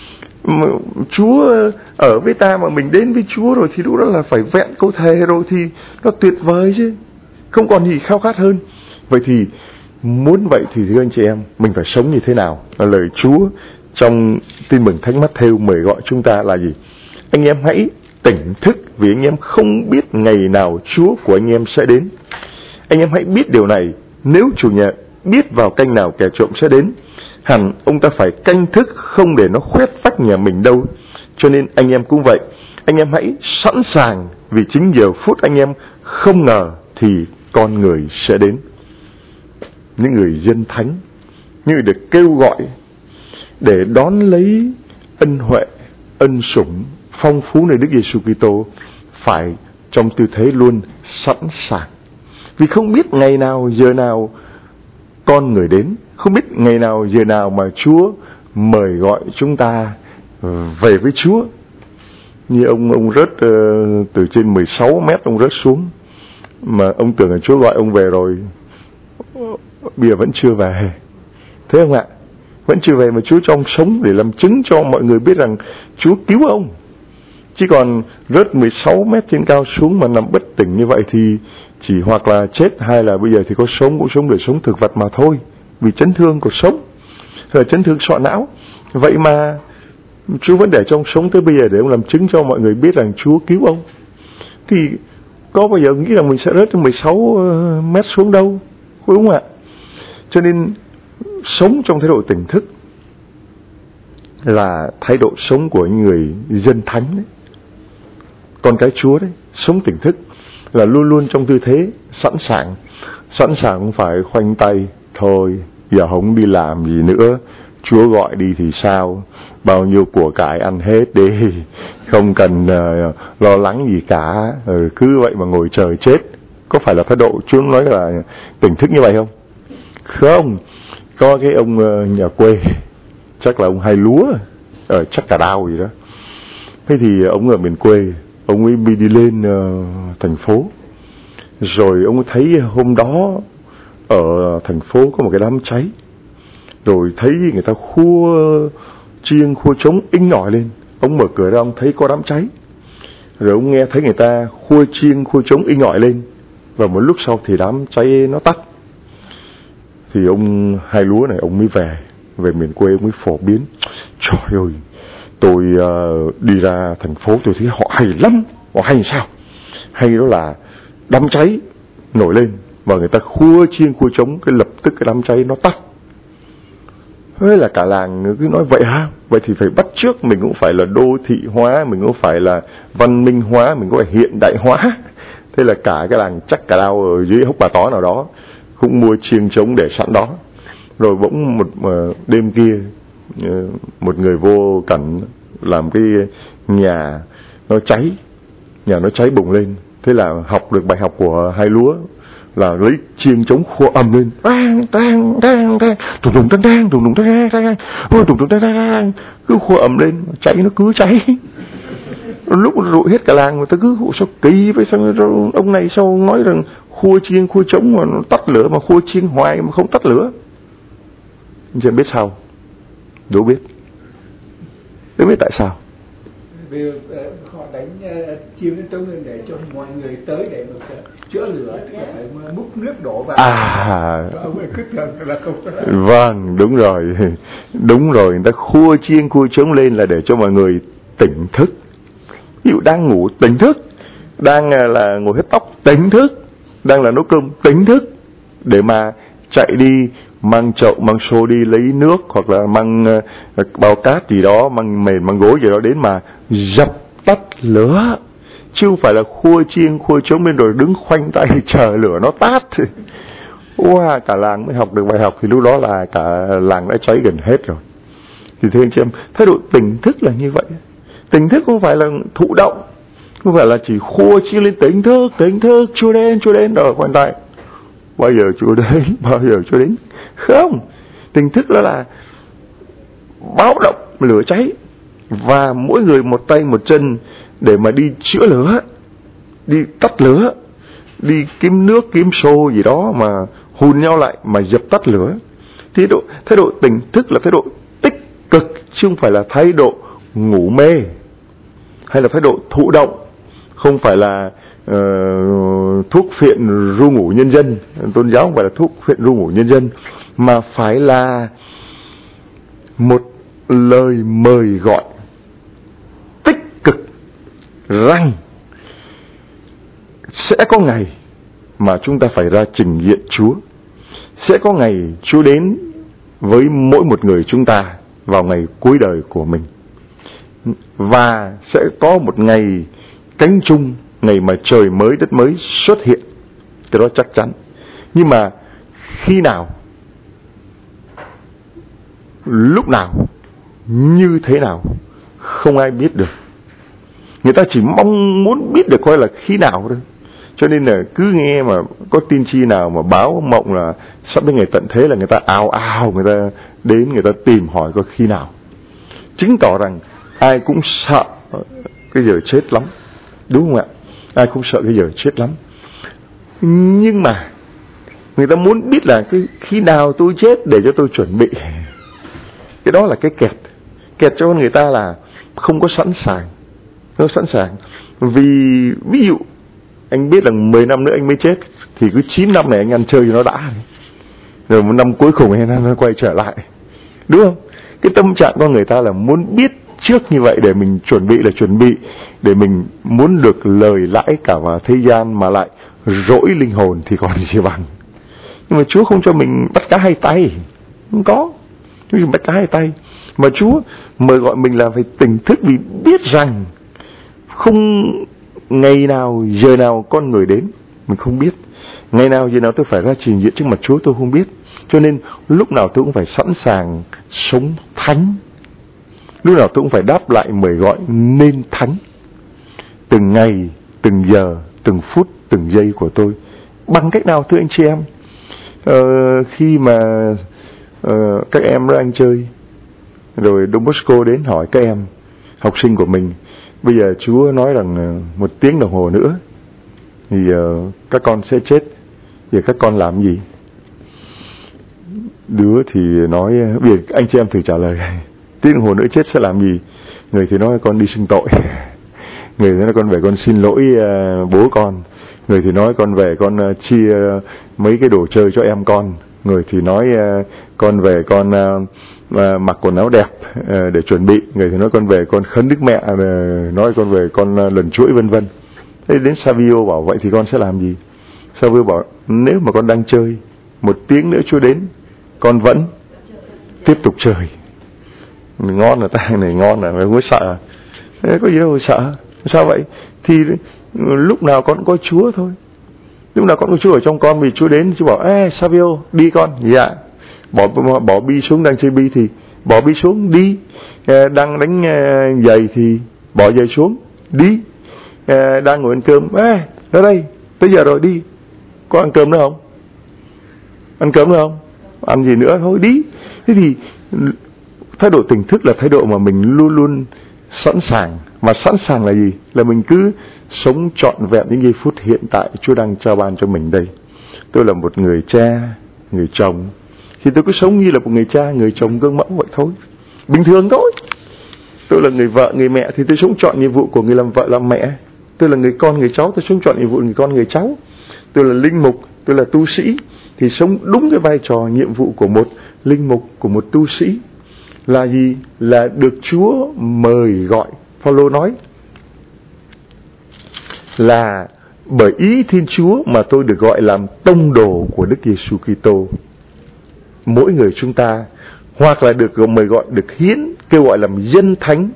Chúa ở với ta mà mình đến với Chúa rồi thì lúc đó là phải vẹn câu thề rồi thì nó tuyệt vời chứ, không còn gì khao khát hơn. Vậy thì muốn vậy thì thưa anh chị em, mình phải sống như thế nào? Là lời Chúa trong Tin mừng Thánh Mát-thêu mời gọi chúng ta là gì? Anh em hãy tỉnh thức, vì anh em không biết ngày nào Chúa của anh em sẽ đến. Anh em hãy biết điều này, nếu chủ nhà biết vào canh nào kẻ trộm sẽ đến, hẳn ông ta phải canh thức không để nó khoét vách nhà mình đâu. Cho nên anh em cũng vậy, anh em hãy sẵn sàng, vì chính giờ phút anh em không ngờ thì con người sẽ đến. Những người dân thánh, những người được kêu gọi để đón lấy ân huệ, ân sủng phong phú nơi Đức Giêsu Kitô phải trong tư thế luôn sẵn sàng. Vì không biết ngày nào giờ nào con người đến, không biết ngày nào giờ nào mà Chúa mời gọi chúng ta về với Chúa. Như ông ông rớt uh, từ trên mười sáu mét ông rớt xuống, mà ông tưởng là Chúa gọi ông về rồi, bây giờ vẫn chưa về. Thế không ạ? Vẫn chưa về mà Chúa cho ông sống để làm chứng cho mọi người biết rằng Chúa cứu ông. Chứ còn rớt mười sáu mét trên cao xuống mà nằm bất tỉnh như vậy thì chỉ hoặc là chết, hay là bây giờ thì có sống cũng sống để sống thực vật mà thôi, vì chấn thương cuộc sống, rồi chấn thương sọ não. Vậy mà Chúa vẫn để cho ông sống tới bây giờ để ông làm chứng cho mọi người biết rằng Chúa cứu ông. Thì có bao giờ nghĩ rằng mình sẽ rớt tới mười sáu mét xuống đâu, đúng không ạ? Cho nên sống trong thái độ tỉnh thức là thái độ sống của những người dân thánh đấy, con cái Chúa đấy. Sống tỉnh thức là luôn luôn trong tư thế sẵn sàng. Sẵn sàng không phải khoanh tay, thôi giờ không đi làm gì nữa, Chúa gọi đi thì sao, bao nhiêu của cải ăn hết đi, không cần uh, lo lắng gì cả, ừ, cứ vậy mà ngồi chờ chết. Có phải là thái độ Chúa nói là tỉnh thức như vậy không? Không. Có cái ông uh, nhà quê, chắc là ông hay lúa ở chắc Cà Đao gì đó. Thế thì ông ở miền quê, ông ấy bị đi lên uh, thành phố. Rồi ông ấy thấy hôm đó ở thành phố có một cái đám cháy. Rồi thấy người ta khua chiêng, khua trống inh ỏi lên. Ông mở cửa ra, ông thấy có đám cháy. Rồi ông nghe thấy người ta khua chiêng, khua trống inh ỏi lên. Và một lúc sau thì đám cháy nó tắt. Thì ông hai lúa này ông mới về, về miền quê ông mới phổ biến. Trời ơi, tôi uh, đi ra thành phố tôi thấy họ hay lắm. Họ hay sao? Hay đó là đám cháy nổi lên và người ta khua chiêng khua trống, cái lập tức cái đám cháy nó tắt. Thế là cả làng cứ nói vậy ha, vậy thì phải bắt chước, mình cũng phải là đô thị hóa, mình cũng phải là văn minh hóa, mình cũng phải hiện đại hóa. Thế là cả cái làng chắc Cà Đao ở dưới Hốc Bà Tó nào đó cũng mua chiêng trống để sẵn đó. Rồi bỗng một đêm kia, một người vô cẩn làm cái nhà nó cháy, nhà nó cháy bùng lên. Thế là học được bài học của hai lúa là lấy chiêng trống khua ầm lên, tang tang tang tang, đùng đùng tang tang, đùng đùng tang tang tang, ôi đùng đùng tang tang, cứ khua ầm lên, cháy nó cứ cháy. Lúc rụi hết cả làng, người ta cứ sao kỳ vậy, sao ông này sao nói rằng khua chiêng khua trống mà nó tắt lửa, mà khua chiêng hoài mà không tắt lửa. Anh chị biết sao? Đố biết. Đố biết tại sao? Vì uh, họ đánh uh, chiêng đến trống lên để cho mọi người tới để mà chữa lửa, phải múc nước đổ vào. À, ông ấy cứ tưởng là không có. Vâng, đúng rồi, đúng rồi. Người ta khua chiêng khua trống lên là để cho mọi người tỉnh thức. Ví dụ đang ngủ tỉnh thức, đang là ngồi hết tóc tỉnh thức, đang là nấu cơm tỉnh thức, để mà chạy đi mang chậu mang xô đi lấy nước, hoặc là mang uh, bao cát gì đó, mang mền mang gối gì đó đến mà dập tắt lửa, chứ không phải là khua chiêng khua trống lên rồi đứng khoanh tay chờ lửa nó tắt. Wow, cả làng mới học được bài học, thì lúc đó là cả làng đã cháy gần hết rồi. Thì thưa anh chị em, thái độ tỉnh thức là như vậy. Tỉnh thức không phải là thụ động, không phải là chỉ khua chiêng lên tỉnh thức, tỉnh thức, Chúa đến, Chúa đến rồi khoanh tay. Bao giờ Chúa đến, bao giờ Chúa đến. Không, tỉnh thức đó là báo động lửa cháy, và mỗi người một tay một chân để mà đi chữa lửa, đi tắt lửa, đi kiếm nước kiếm xô gì đó mà hùn nhau lại mà dập tắt lửa. Thái độ, thái độ tỉnh thức là thái độ tích cực, chứ không phải là thái độ ngủ mê hay là thái độ thụ động. Không phải là uh, thuốc phiện ru ngủ nhân dân, tôn giáo không phải là thuốc phiện ru ngủ nhân dân, mà phải là một lời mời gọi tích cực rằng sẽ có ngày mà chúng ta phải ra trình diện Chúa. Sẽ có ngày Chúa đến với mỗi một người chúng ta vào ngày cuối đời của mình. Và sẽ có một ngày cánh chung, ngày mà trời mới đất mới xuất hiện. Cái đó chắc chắn. Nhưng mà khi nào, lúc nào, như thế nào, không ai biết được. Người ta chỉ mong muốn biết được coi là khi nào thôi. Cho nên là cứ nghe mà có tin chi nào mà báo mộng là sắp đến ngày tận thế là người ta ào ào, người ta đến, người ta tìm hỏi coi khi nào. Chứng tỏ rằng ai cũng sợ cái giờ chết lắm. Đúng không ạ? Ai cũng sợ cái giờ chết lắm. Nhưng mà người ta muốn biết là cái khi nào tôi chết để cho tôi chuẩn bị. Cái đó là cái kẹt. Kẹt cho người ta là không có sẵn sàng. Không có sẵn sàng. Vì ví dụ anh biết là mười năm nữa anh mới chết, thì cứ chín năm này anh ăn chơi cho nó đã. Rồi một năm cuối cùng anh nó quay trở lại. Đúng không? Cái tâm trạng của người ta là muốn biết trước như vậy, để mình chuẩn bị là chuẩn bị, để mình muốn được lời lãi cả vào thế gian mà lại rỗi linh hồn thì còn gì bằng. Nhưng mà Chúa không cho mình bắt cá hai tay. Không có. Chúa bắt cá hai tay. Mà Chúa mời gọi mình là phải tỉnh thức, vì biết rằng không ngày nào, giờ nào con người đến, mình không biết. Ngày nào, giờ nào tôi phải ra trình diện trước mặt Chúa tôi không biết. Cho nên lúc nào tôi cũng phải sẵn sàng sống thánh. Lúc nào tôi cũng phải đáp lại mời gọi nên thánh. Từng ngày, từng giờ, từng phút, từng giây của tôi. Bằng cách nào thưa anh chị em? Ờ, khi mà ờ, các em ra anh chơi, rồi Don Bosco đến hỏi các em, học sinh của mình, bây giờ Chúa nói rằng một tiếng đồng hồ nữa thì uh, các con sẽ chết. Giờ các con làm gì? Đứa thì nói, bây giờ anh chị em thử trả lời, tiếng đồng hồ nữa chết sẽ làm gì? Người thì nói con đi xưng tội. Người thì nói con về con xin lỗi uh, bố con. Người thì nói con về con uh, chia uh, mấy cái đồ chơi cho em con. Người thì nói uh, con về con uh, uh, mặc quần áo đẹp uh, để chuẩn bị. Người thì nói con về con khấn Đức Mẹ, uh, nói con về con uh, lần chuỗi vân vân. Thế đến Savio bảo vậy thì con sẽ làm gì? Savio bảo nếu mà con đang chơi, một tiếng nữa Chúa đến, con vẫn tiếp tục chơi. Ngon là tay này ngon là không có sợ. Thế có gì đâu sợ. Sao vậy? Thì lúc nào con có Chúa thôi. Lúc nào con có Chúa ở trong con, vì Chúa đến Chúa bảo ê Savio đi con. Dạ. Bỏ bỏ bi xuống, đang chơi bi thì bỏ bi xuống đi. Đang đánh giày thì bỏ giày xuống đi. Đang ngồi ăn cơm, ê ra đây, tới giờ rồi đi. Có ăn cơm nữa không? Ăn cơm nữa không? Ăn gì nữa thôi đi. Thế thì thái độ tỉnh thức là thái độ mà mình luôn luôn sẵn sàng Mà sẵn sàng là gì? Là mình cứ sống trọn vẹn những giây phút hiện tại Chúa đang trao ban cho mình đây. Tôi là một người cha, người chồng, thì tôi cứ sống như là một người cha, người chồng gương mẫu vậy thôi, bình thường thôi. Tôi là người vợ, người mẹ thì tôi sống trọn nhiệm vụ của người làm vợ, làm mẹ. Tôi là người con, người cháu, tôi sống trọn nhiệm vụ người con, người cháu. Tôi là linh mục, tôi là tu sĩ, thì sống đúng cái vai trò nhiệm vụ của một linh mục, của một tu sĩ. Là gì? Là được Chúa mời gọi. Phaolô nói là bởi ý Thiên Chúa mà tôi được gọi làm tông đồ của Đức Giêsu Kitô. Mỗi người chúng ta hoặc là được mời gọi, được hiến, kêu gọi làm dân thánh.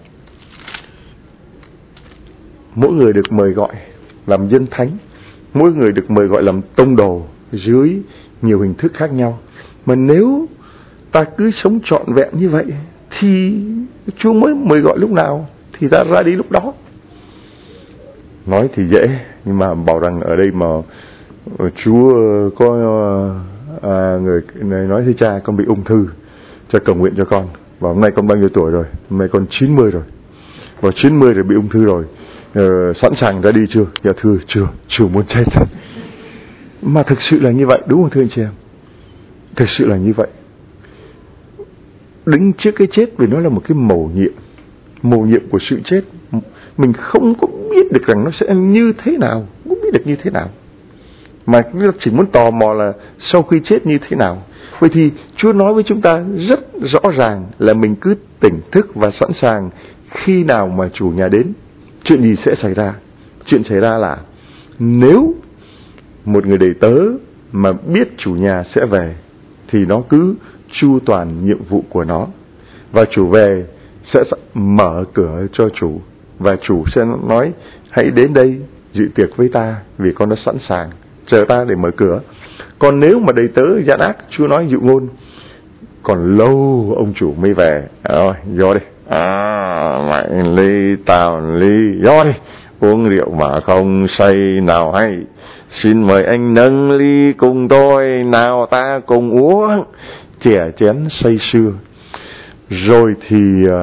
Mỗi người được mời gọi làm dân thánh, mỗi người được mời gọi làm tông đồ dưới nhiều hình thức khác nhau. Mà nếu ta cứ sống trọn vẹn như vậy thì Chúa mới mời gọi lúc nào thì ta ra đi lúc đó. Nói thì dễ, nhưng mà bảo rằng ở đây mà Chúa có à, người này nói với cha con bị ung thư, cha cầu nguyện cho con. Và hôm nay con bao nhiêu tuổi rồi? Hôm nay con chín mươi rồi. Và chín mươi rồi bị ung thư rồi. Ờ, sẵn sàng ra đi chưa? Dạ thưa chưa, chưa muốn chết. Mà thực sự là như vậy, đúng không thưa anh chị em? Thực sự là như vậy. Đứng trước cái chết vì nó là một cái mầu nhiệm, mầu nhiệm của sự chết. Mình không có biết được rằng nó sẽ như thế nào, không biết được như thế nào, mà chỉ muốn tò mò là sau khi chết như thế nào. Vậy thì Chúa nói với chúng ta rất rõ ràng là mình cứ tỉnh thức và sẵn sàng khi nào mà chủ nhà đến. Chuyện gì sẽ xảy ra? Chuyện xảy ra là nếu một người đầy tớ mà biết chủ nhà sẽ về thì nó cứ chu toàn nhiệm vụ của nó, và chủ về sẽ mở cửa cho chủ, và chủ sẽ nói hãy đến đây dự tiệc với ta vì con đã sẵn sàng chờ ta để mở cửa. Còn nếu mà đầy tớ gian ác, Chúa nói dụ ngôn còn lâu ông chủ mới về, rồi vô đi, à, mày ly tao ly, vô đi, uống rượu mà không say nào hay, xin mời anh nâng ly cùng tôi, nào ta cùng uống, chè chén say sưa. Rồi thì uh,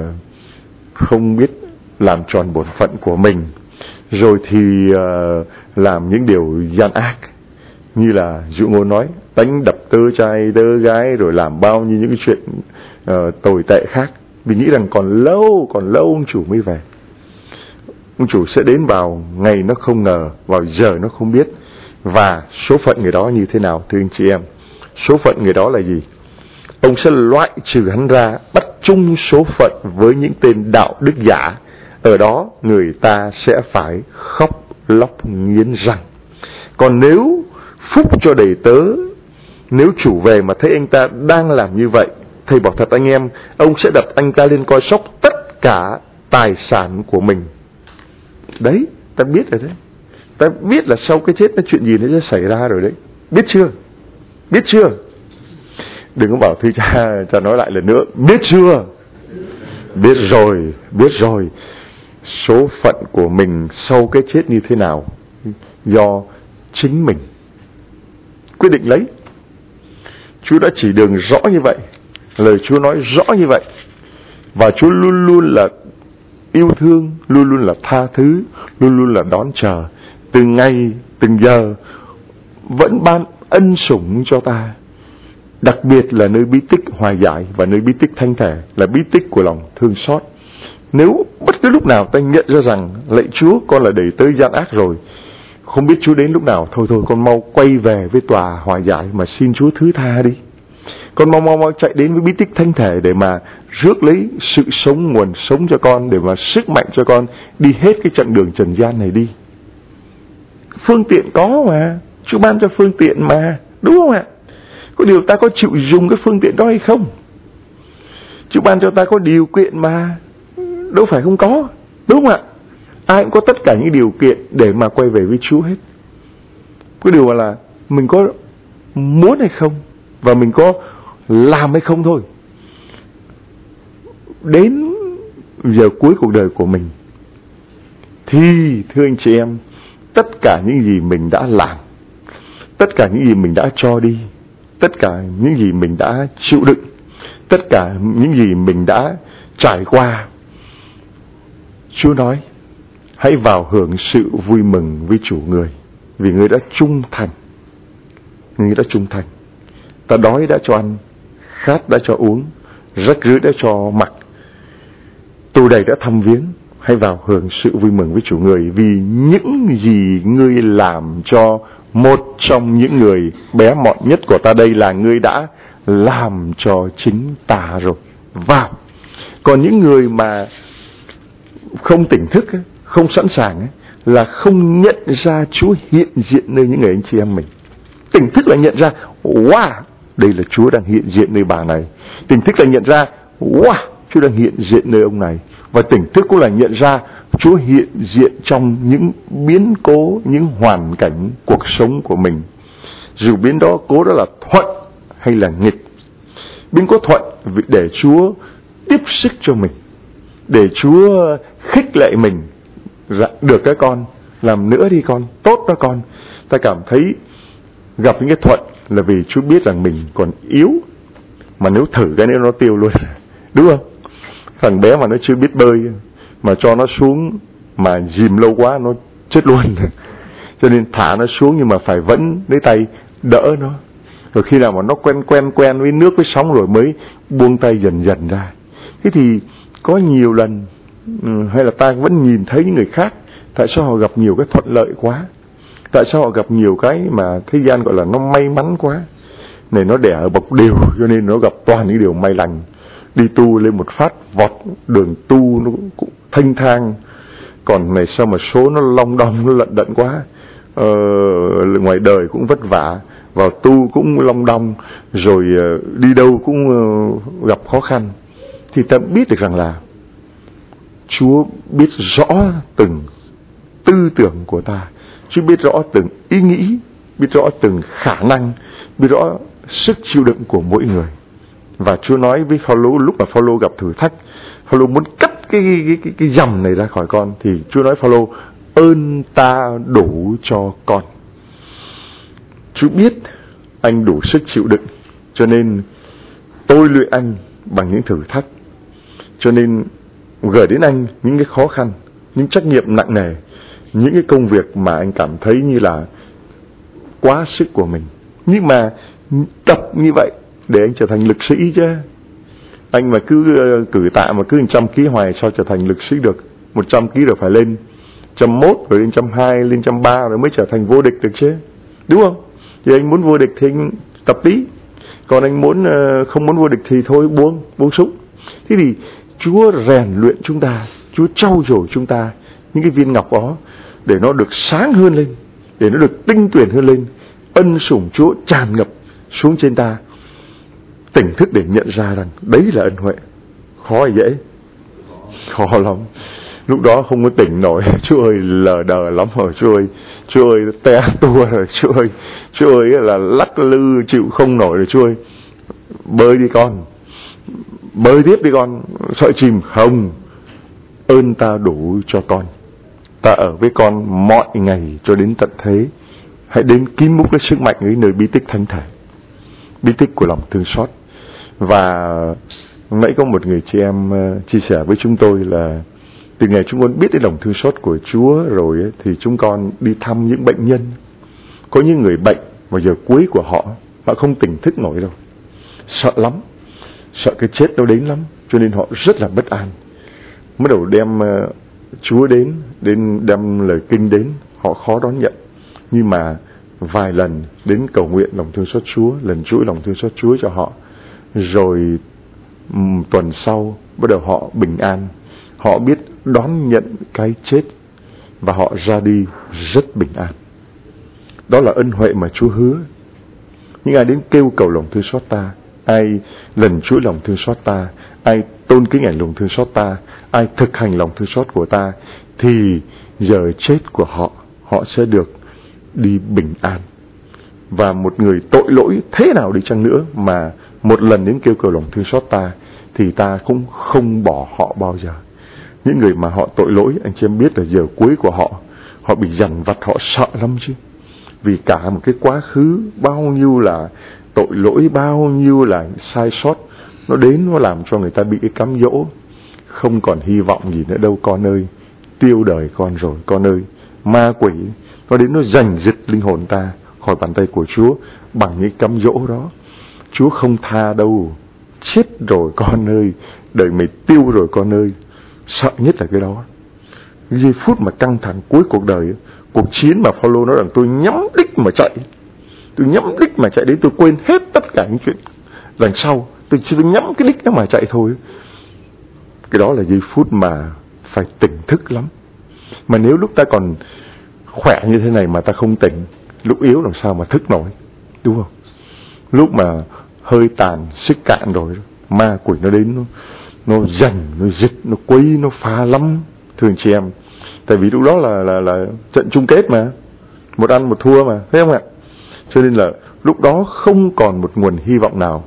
không biết làm tròn bổn phận của mình, rồi thì uh, làm những điều gian ác, như là dụ ngôn nói đánh đập tơ trai tơ gái, rồi làm bao nhiêu những cái chuyện uh, tồi tệ khác. Mình nghĩ rằng còn lâu, còn lâu ông chủ mới về. Ông chủ sẽ đến vào ngày nó không ngờ, vào giờ nó không biết. Và số phận người đó như thế nào thưa anh chị em? Số phận người đó là gì? Ông sẽ loại trừ hắn ra, bắt chung số phận với những tên đạo đức giả. Ở đó người ta sẽ phải khóc lóc nghiến răng. Còn nếu phúc cho đầy tớ, nếu chủ về mà thấy anh ta đang làm như vậy, thầy bảo thật anh em, ông sẽ đặt anh ta lên coi sóc tất cả tài sản của mình. Đấy, ta biết rồi đấy. Ta biết là sau cái chết nó chuyện gì nó sẽ xảy ra rồi đấy. Biết chưa? Biết chưa? Đừng có bảo thưa cha, cha nói lại lần nữa. Biết chưa? Biết rồi, biết rồi. Số phận của mình sau cái chết như thế nào do chính mình quyết định lấy. Chúa đã chỉ đường rõ như vậy, lời Chúa nói rõ như vậy. Và Chúa luôn luôn là yêu thương, luôn luôn là tha thứ, luôn luôn là đón chờ. Từng ngày, từng giờ vẫn ban ân sủng cho ta. Đặc biệt là nơi bí tích hòa giải và nơi bí tích thánh thể, là bí tích của lòng thương xót. Nếu bất cứ lúc nào ta nhận ra rằng lạy Chúa, con là đẩy tới gian ác rồi, không biết Chúa đến lúc nào, thôi thôi con mau quay về với tòa hòa giải mà xin Chúa thứ tha đi. Con mau mau mau chạy đến với bí tích thánh thể để mà rước lấy sự sống, nguồn sống cho con, để mà sức mạnh cho con đi hết cái chặng đường trần gian này đi. Phương tiện có mà, Chúa ban cho phương tiện mà, đúng không ạ? Có điều ta có chịu dùng cái phương tiện đó hay không? Chúa ban cho ta có điều kiện mà, đâu phải không có, đúng không ạ? Ai cũng có tất cả những điều kiện để mà quay về với Chúa hết. Có điều là mình có muốn hay không, và mình có làm hay không thôi. Đến giờ cuối cuộc đời của mình thì thưa anh chị em, tất cả những gì mình đã làm, tất cả những gì mình đã cho đi, tất cả những gì mình đã chịu đựng, tất cả những gì mình đã trải qua, Chúa nói, hãy vào hưởng sự vui mừng với chủ người, vì người đã trung thành. Người đã trung thành. Ta đói đã cho ăn, khát đã cho uống, rách rưới đã cho mặc, tù đầy đã thăm viếng. Hãy vào hưởng sự vui mừng với chủ người, vì những gì ngươi làm cho một trong những người bé mọn nhất của ta đây là ngươi đã làm cho chính ta rồi. Vào. Còn những người mà không tỉnh thức, không sẵn sàng, là không nhận ra Chúa hiện diện nơi những người anh chị em mình. Tỉnh thức là nhận ra, wow, đây là Chúa đang hiện diện nơi bà này. Tỉnh thức là nhận ra, wow, Chúa đang hiện diện nơi ông này. Và tỉnh thức cũng là nhận ra Chúa hiện diện trong những biến cố, những hoàn cảnh cuộc sống của mình. Dù biến đó cố đó là thuận hay là nghịch. Biến cố thuận để Chúa tiếp sức cho mình, để Chúa khích lệ mình. Được cái con, làm nữa đi con, tốt đó con. Ta cảm thấy gặp những cái thuận là vì Chúa biết rằng mình còn yếu, mà nếu thử cái nữa nó tiêu luôn, đúng không? Thằng bé mà nó chưa biết bơi mà cho nó xuống mà dìm lâu quá nó chết luôn. Cho nên thả nó xuống, nhưng mà phải vẫn lấy tay đỡ nó. Rồi khi nào mà nó quen quen quen với nước, với sóng rồi mới buông tay dần dần ra. Thế thì có nhiều lần hay là ta vẫn nhìn thấy những người khác, tại sao họ gặp nhiều cái thuận lợi quá, tại sao họ gặp nhiều cái mà thế gian gọi là nó may mắn quá. Này nó đẻ ở bọc đều, cho nên nó gặp toàn những điều may lành. Đi tu lên một phát vọt đường tu nó cũng thanh thang. Còn này sao mà số nó long đong, nó lận đận quá. ờ, Ngoài đời cũng vất vả, vào tu cũng long đong, rồi đi đâu cũng gặp khó khăn. Thì ta biết được rằng là Chúa biết rõ từng tư tưởng của ta, Chúa biết rõ từng ý nghĩ, biết rõ từng khả năng, biết rõ sức chịu đựng của mỗi người. Và Chúa nói với Phao-lô lúc mà Phao-lô gặp thử thách, Phao-lô muốn cắt cái cái cái cái dầm này ra khỏi con, thì Chúa nói Phao-lô, ơn ta đủ cho con. Chúa biết anh đủ sức chịu đựng, cho nên tôi luyện anh bằng những thử thách. Cho nên gửi đến anh những cái khó khăn, những trách nhiệm nặng nề, những cái công việc mà anh cảm thấy như là quá sức của mình. Nhưng mà tập như vậy để anh trở thành lực sĩ chứ. Anh mà cứ cử tạ mà cứ một trăm ký hoài sao trở thành lực sĩ được. Một trăm ký rồi phải lên một trăm mốt, rồi lên một trăm hai, lên một trăm ba rồi mới trở thành vô địch được chứ, đúng không? Thì anh muốn vô địch thì anh tập tí, còn anh muốn không muốn vô địch thì thôi buông buông súng. Thế thì Chúa rèn luyện chúng ta, Chúa trau dồi chúng ta những cái viên ngọc đó để nó được sáng hơn lên, để nó được tinh tuyển hơn lên. Ân sủng Chúa tràn ngập xuống trên ta. Tỉnh thức để nhận ra rằng đấy là ân huệ. Khó hay dễ? Khó lắm. Lúc đó không có tỉnh nổi. Chúa ơi lờ đờ lắm rồi. Chúa ơi, Chúa ơi té tua rồi. Chúa ơi, Chúa ơi là lắc lư chịu không nổi rồi. Chúa ơi, bơi đi con, bơi tiếp đi con. Sợ chìm không? Ơn ta đủ cho con. Ta ở với con mọi ngày cho đến tận thế. Hãy đến kín múc cái sức mạnh ấy nơi bí tích thánh thể, bí tích của lòng thương xót. Và nãy có một người chị em chia sẻ với chúng tôi là từ ngày chúng con biết đến lòng thương xót của Chúa rồi ấy, thì chúng con đi thăm những bệnh nhân. Có những người bệnh vào giờ cuối của họ, họ không tỉnh thức nổi đâu, sợ lắm, sợ cái chết nó đến lắm, cho nên họ rất là bất an. Bắt đầu đem uh, Chúa đến, đến đem lời kinh đến, họ khó đón nhận. Nhưng mà vài lần đến cầu nguyện lòng thương xót Chúa, lần chuỗi lòng thương xót Chúa cho họ, rồi um, tuần sau bắt đầu họ bình an, họ biết đón nhận cái chết và họ ra đi rất bình an. Đó là ân huệ mà Chúa hứa. Những ai đến kêu cầu lòng thương xót ta, ai lần chuỗi lòng thương xót ta, ai tôn kính ảnh lòng thương xót ta, ai thực hành lòng thương xót của ta, thì giờ chết của họ, họ sẽ được đi bình an. Và một người tội lỗi thế nào đi chăng nữa mà một lần đến kêu cầu lòng thương xót ta, thì ta cũng không bỏ họ bao giờ. Những người mà họ tội lỗi, anh chị em biết là giờ cuối của họ, họ bị dằn vặt, họ sợ lắm chứ. Vì cả một cái quá khứ bao nhiêu là tội lỗi, bao nhiêu là sai sót, nó đến nó làm cho người ta bị cái cám dỗ. Không còn hy vọng gì nữa đâu con ơi, tiêu đời con rồi con ơi. Ma quỷ nó đến nó giành giật linh hồn ta khỏi bàn tay của Chúa bằng những cám dỗ đó. Chúa không tha đâu. Chết rồi con ơi, đời mày tiêu rồi con ơi. Sợ nhất là cái đó. Giây phút mà căng thẳng cuối cuộc đời, cuộc chiến mà Phaolô nói rằng tôi nhắm đích mà chạy, tôi nhắm đích mà chạy đến tôi quên hết tất cả những chuyện đằng sau, tôi chỉ nhắm cái đích đó mà chạy thôi. Cái đó là giây phút mà phải tỉnh thức lắm. Mà nếu lúc ta còn khỏe như thế này mà ta không tỉnh, lúc yếu làm sao mà thức nổi, đúng không? Lúc mà hơi tàn, sức cạn rồi, ma quỷ nó đến, nó, nó giành, nó giật, nó quấy, nó phá lắm, thưa anh chị em. Tại vì lúc đó là, là, là trận chung kết mà, một ăn một thua mà, thấy không ạ? Cho nên là lúc đó không còn một nguồn hy vọng nào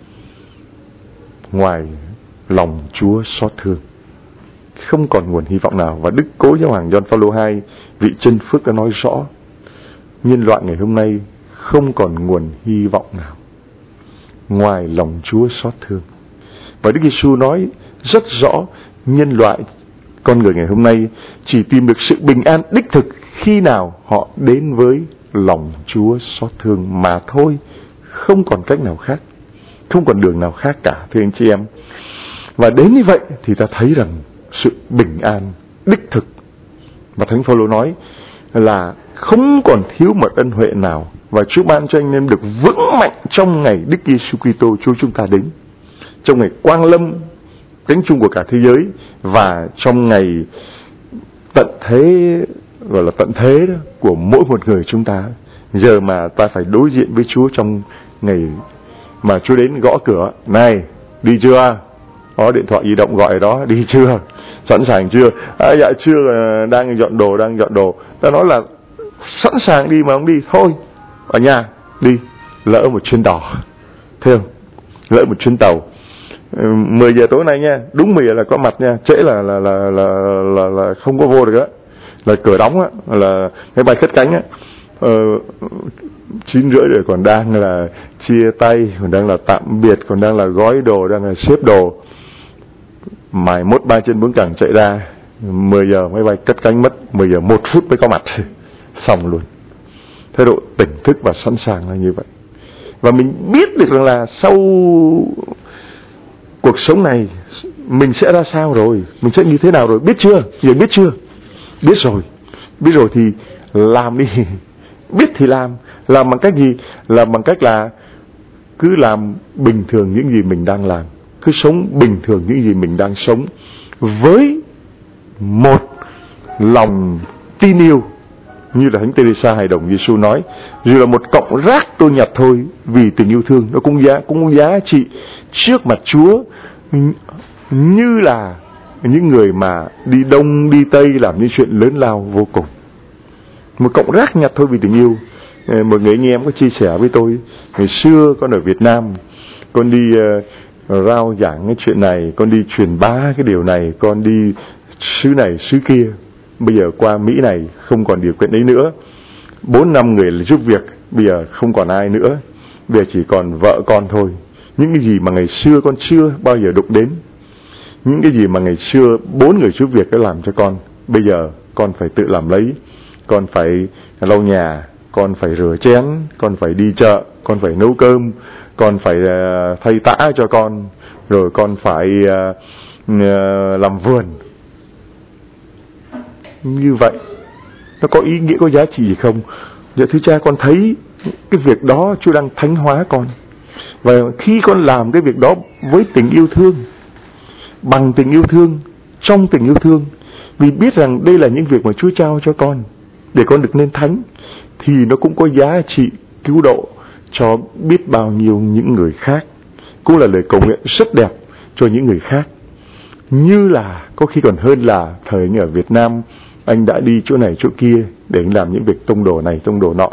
ngoài lòng Chúa xót thương. Không còn nguồn hy vọng nào. Và Đức Cố Giáo hoàng Gioan Phaolô hai, vị chân phước đã nói rõ, nhân loại ngày hôm nay không còn nguồn hy vọng nào ngoài lòng Chúa xót thương. Và Đức Giêsu nói rất rõ, nhân loại, con người ngày hôm nay chỉ tìm được sự bình an đích thực khi nào họ đến với lòng Chúa xót thương mà thôi. Không còn cách nào khác, không còn đường nào khác cả, thưa anh chị em. Và đến như vậy thì ta thấy rằng sự bình an đích thực. Và Thánh Phaolô nói là không còn thiếu một ân huệ nào, và Chúa ban cho anh em được vững mạnh trong ngày Đức Giêsu Kitô Chúa chúng ta đến, trong ngày quang lâm cánh chung của cả thế giới, và trong ngày tận thế, gọi là tận thế đó, của mỗi một người chúng ta. Giờ mà ta phải đối diện với Chúa trong ngày mà Chúa đến gõ cửa, này đi chưa? Có điện thoại di động gọi đó, đi chưa? Sẵn sàng chưa? À, dạ chưa, đang dọn đồ, đang dọn đồ. Ta nói là sẵn sàng đi mà không đi, thôi ở nhà đi, lỡ một chuyến đò, thấy không? Lỡ một chuyến tàu. Mười giờ tối nay nha, đúng mười giờ là có mặt nha, trễ là là là là là, là không có vô được á, là cửa đóng á, là máy bay cất cánh á. Ờ, chín rưỡi rồi còn đang là chia tay, còn đang là tạm biệt, còn đang là gói đồ, đang là xếp đồ. Mài mốt ba chân bốn cẳng chạy ra, mười giờ máy bay cất cánh mất, mười giờ một phút mới có mặt, xong luôn. Thái độ tỉnh thức và sẵn sàng là như vậy. Và mình biết được rằng là sau cuộc sống này mình sẽ ra sao rồi, mình sẽ như thế nào rồi, biết chưa? Giờ biết chưa? Biết rồi. Biết rồi thì làm đi. Biết thì làm. Làm bằng cách gì? Làm bằng cách là cứ làm bình thường những gì mình đang làm, cứ sống bình thường những gì mình đang sống, với một lòng tin yêu, như là Thánh Teresa hài đồng Giêsu nói, dù là một cọng rác tôi nhặt thôi, vì tình yêu thương nó cũng giá cũng giá trị trước mặt Chúa, như là những người mà đi đông đi tây làm những chuyện lớn lao vô cùng. Một cọng rác nhặt thôi vì tình yêu. Một người anh em có chia sẻ với tôi, ngày xưa con ở Việt Nam, con đi uh, rao giảng cái chuyện này, con đi truyền bá cái điều này, con đi xứ này xứ kia. Bây giờ qua Mỹ này không còn điều kiện đấy nữa, bốn năm người giúp việc, bây giờ không còn ai nữa, bây giờ chỉ còn vợ con thôi. Những cái gì mà ngày xưa con chưa bao giờ đụng đến, những cái gì mà ngày xưa bốn người giúp việc đã làm cho con, bây giờ con phải tự làm lấy. Con phải lau nhà, con phải rửa chén, con phải đi chợ, con phải nấu cơm, con phải uh, thay tã cho con, rồi con phải uh, uh, làm vườn. Như vậy nó có ý nghĩa, có giá trị gì không? Dạ thưa cha, con thấy cái việc đó Chúa đang thánh hóa con. Và khi con làm cái việc đó với tình yêu thương, bằng tình yêu thương, trong tình yêu thương, vì biết rằng đây là những việc mà Chúa trao cho con để con được nên thánh, thì nó cũng có giá trị cứu độ cho biết bao nhiêu những người khác. Cũng là lời cầu nguyện rất đẹp cho những người khác. Như là có khi còn hơn là thời anh ở Việt Nam, anh đã đi chỗ này chỗ kia để anh làm những việc tông đồ này tông đồ nọ.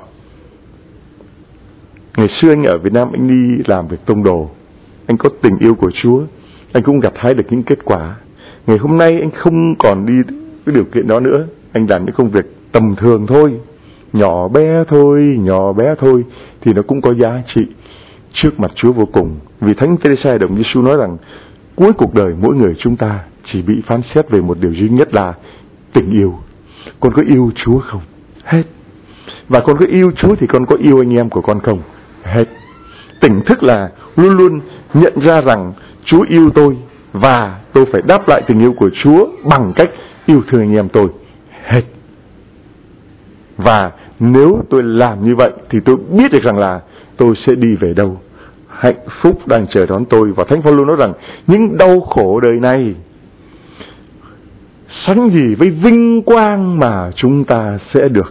Ngày xưa anh ở Việt Nam, anh đi làm việc tông đồ, anh có tình yêu của Chúa, anh cũng gặt hái được những kết quả. Ngày hôm nay anh không còn đi cái điều kiện đó nữa, anh làm những công việc tầm thường thôi, nhỏ bé thôi, nhỏ bé thôi, thì nó cũng có giá trị trước mặt Chúa vô cùng. Vì Thánh Teresa đồng Giêsu nói rằng cuối cuộc đời mỗi người chúng ta chỉ bị phán xét về một điều duy nhất là tình yêu. Con có yêu Chúa không? Hết. Và con có yêu Chúa thì con có yêu anh em của con không? Hết. Tỉnh thức là luôn luôn nhận ra rằng Chúa yêu tôi và tôi phải đáp lại tình yêu của Chúa bằng cách yêu thương anh em tôi. Hết. Và nếu tôi làm như vậy thì tôi biết được rằng là tôi sẽ đi về đâu. Hạnh phúc đang chờ đón tôi. Và Thánh Phaolô nói rằng những đau khổ đời này sánh gì với vinh quang mà chúng ta sẽ được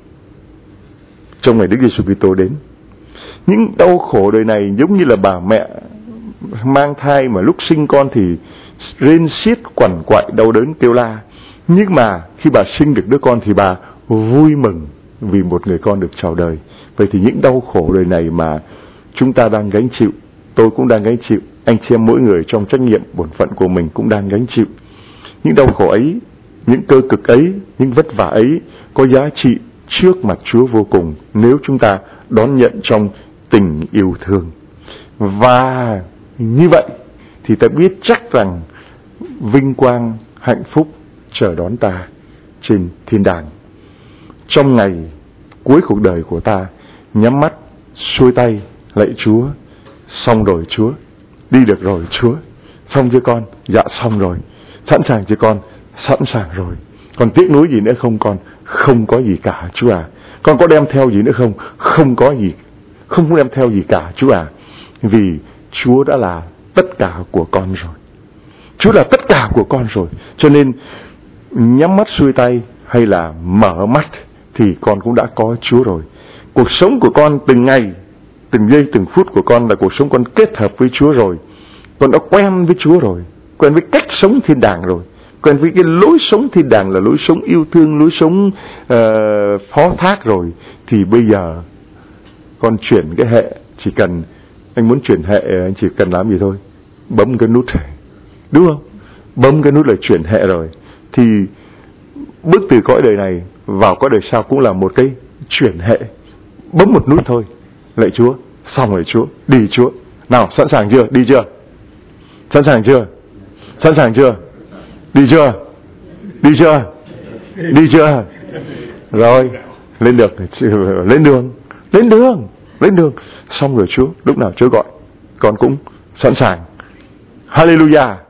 trong ngày Đức Giêsu Kitô đến. Những đau khổ đời này giống như là bà mẹ mang thai mà lúc sinh con thì rên xiết quằn quại đau đớn kêu la. Nhưng mà khi bà sinh được đứa con thì bà vui mừng vì một người con được chào đời. Vậy thì những đau khổ đời này mà chúng ta đang gánh chịu, tôi cũng đang gánh chịu, anh chị em mỗi người trong trách nhiệm bổn phận của mình cũng đang gánh chịu. Những đau khổ ấy, những cơ cực ấy, những vất vả ấy có giá trị trước mặt Chúa vô cùng nếu chúng ta đón nhận trong tình yêu thương. Và như vậy thì ta biết chắc rằng vinh quang, hạnh phúc chờ đón ta trên thiên đàng. Trong ngày cuối cuộc đời của ta, nhắm mắt, xuôi tay, lạy Chúa, xong rồi Chúa, đi được rồi Chúa, xong chưa con? Dạ xong rồi. Sẵn sàng chưa con? Sẵn sàng rồi. Còn tiếc nuối gì nữa không con? Không có gì cả Chúa à. Con có đem theo gì nữa không? Không có gì, không đem theo gì cả Chúa à. Vì Chúa đã là tất cả của con rồi. Chúa là tất cả của con rồi. Cho nên nhắm mắt xuôi tay hay là mở mắt thì con cũng đã có Chúa rồi. Cuộc sống của con từng ngày, từng giây, từng phút của con là cuộc sống con kết hợp với Chúa rồi. Con đã quen với Chúa rồi, quen với cách sống thiên đàng rồi, quen với cái lối sống thiên đàng là lối sống yêu thương, lối sống uh, phó thác rồi. Thì bây giờ con chuyển cái hệ, chỉ cần anh muốn chuyển hệ, anh chỉ cần làm gì thôi, bấm cái nút, đúng không? Bấm cái nút là chuyển hệ rồi. Thì bước từ cõi đời này vào cõi đời sau cũng là một cái chuyển hệ. Bấm một nút thôi, lạy Chúa, xong rồi Chúa, đi Chúa. Nào, sẵn sàng chưa? Đi chưa? Sẵn sàng chưa? Sẵn sàng chưa? Đi chưa? Đi chưa? Đi chưa? Rồi, lên được, lên đường, lên đường, lên đường. Xong rồi Chúa, lúc nào Chúa gọi, con cũng sẵn sàng. Hallelujah.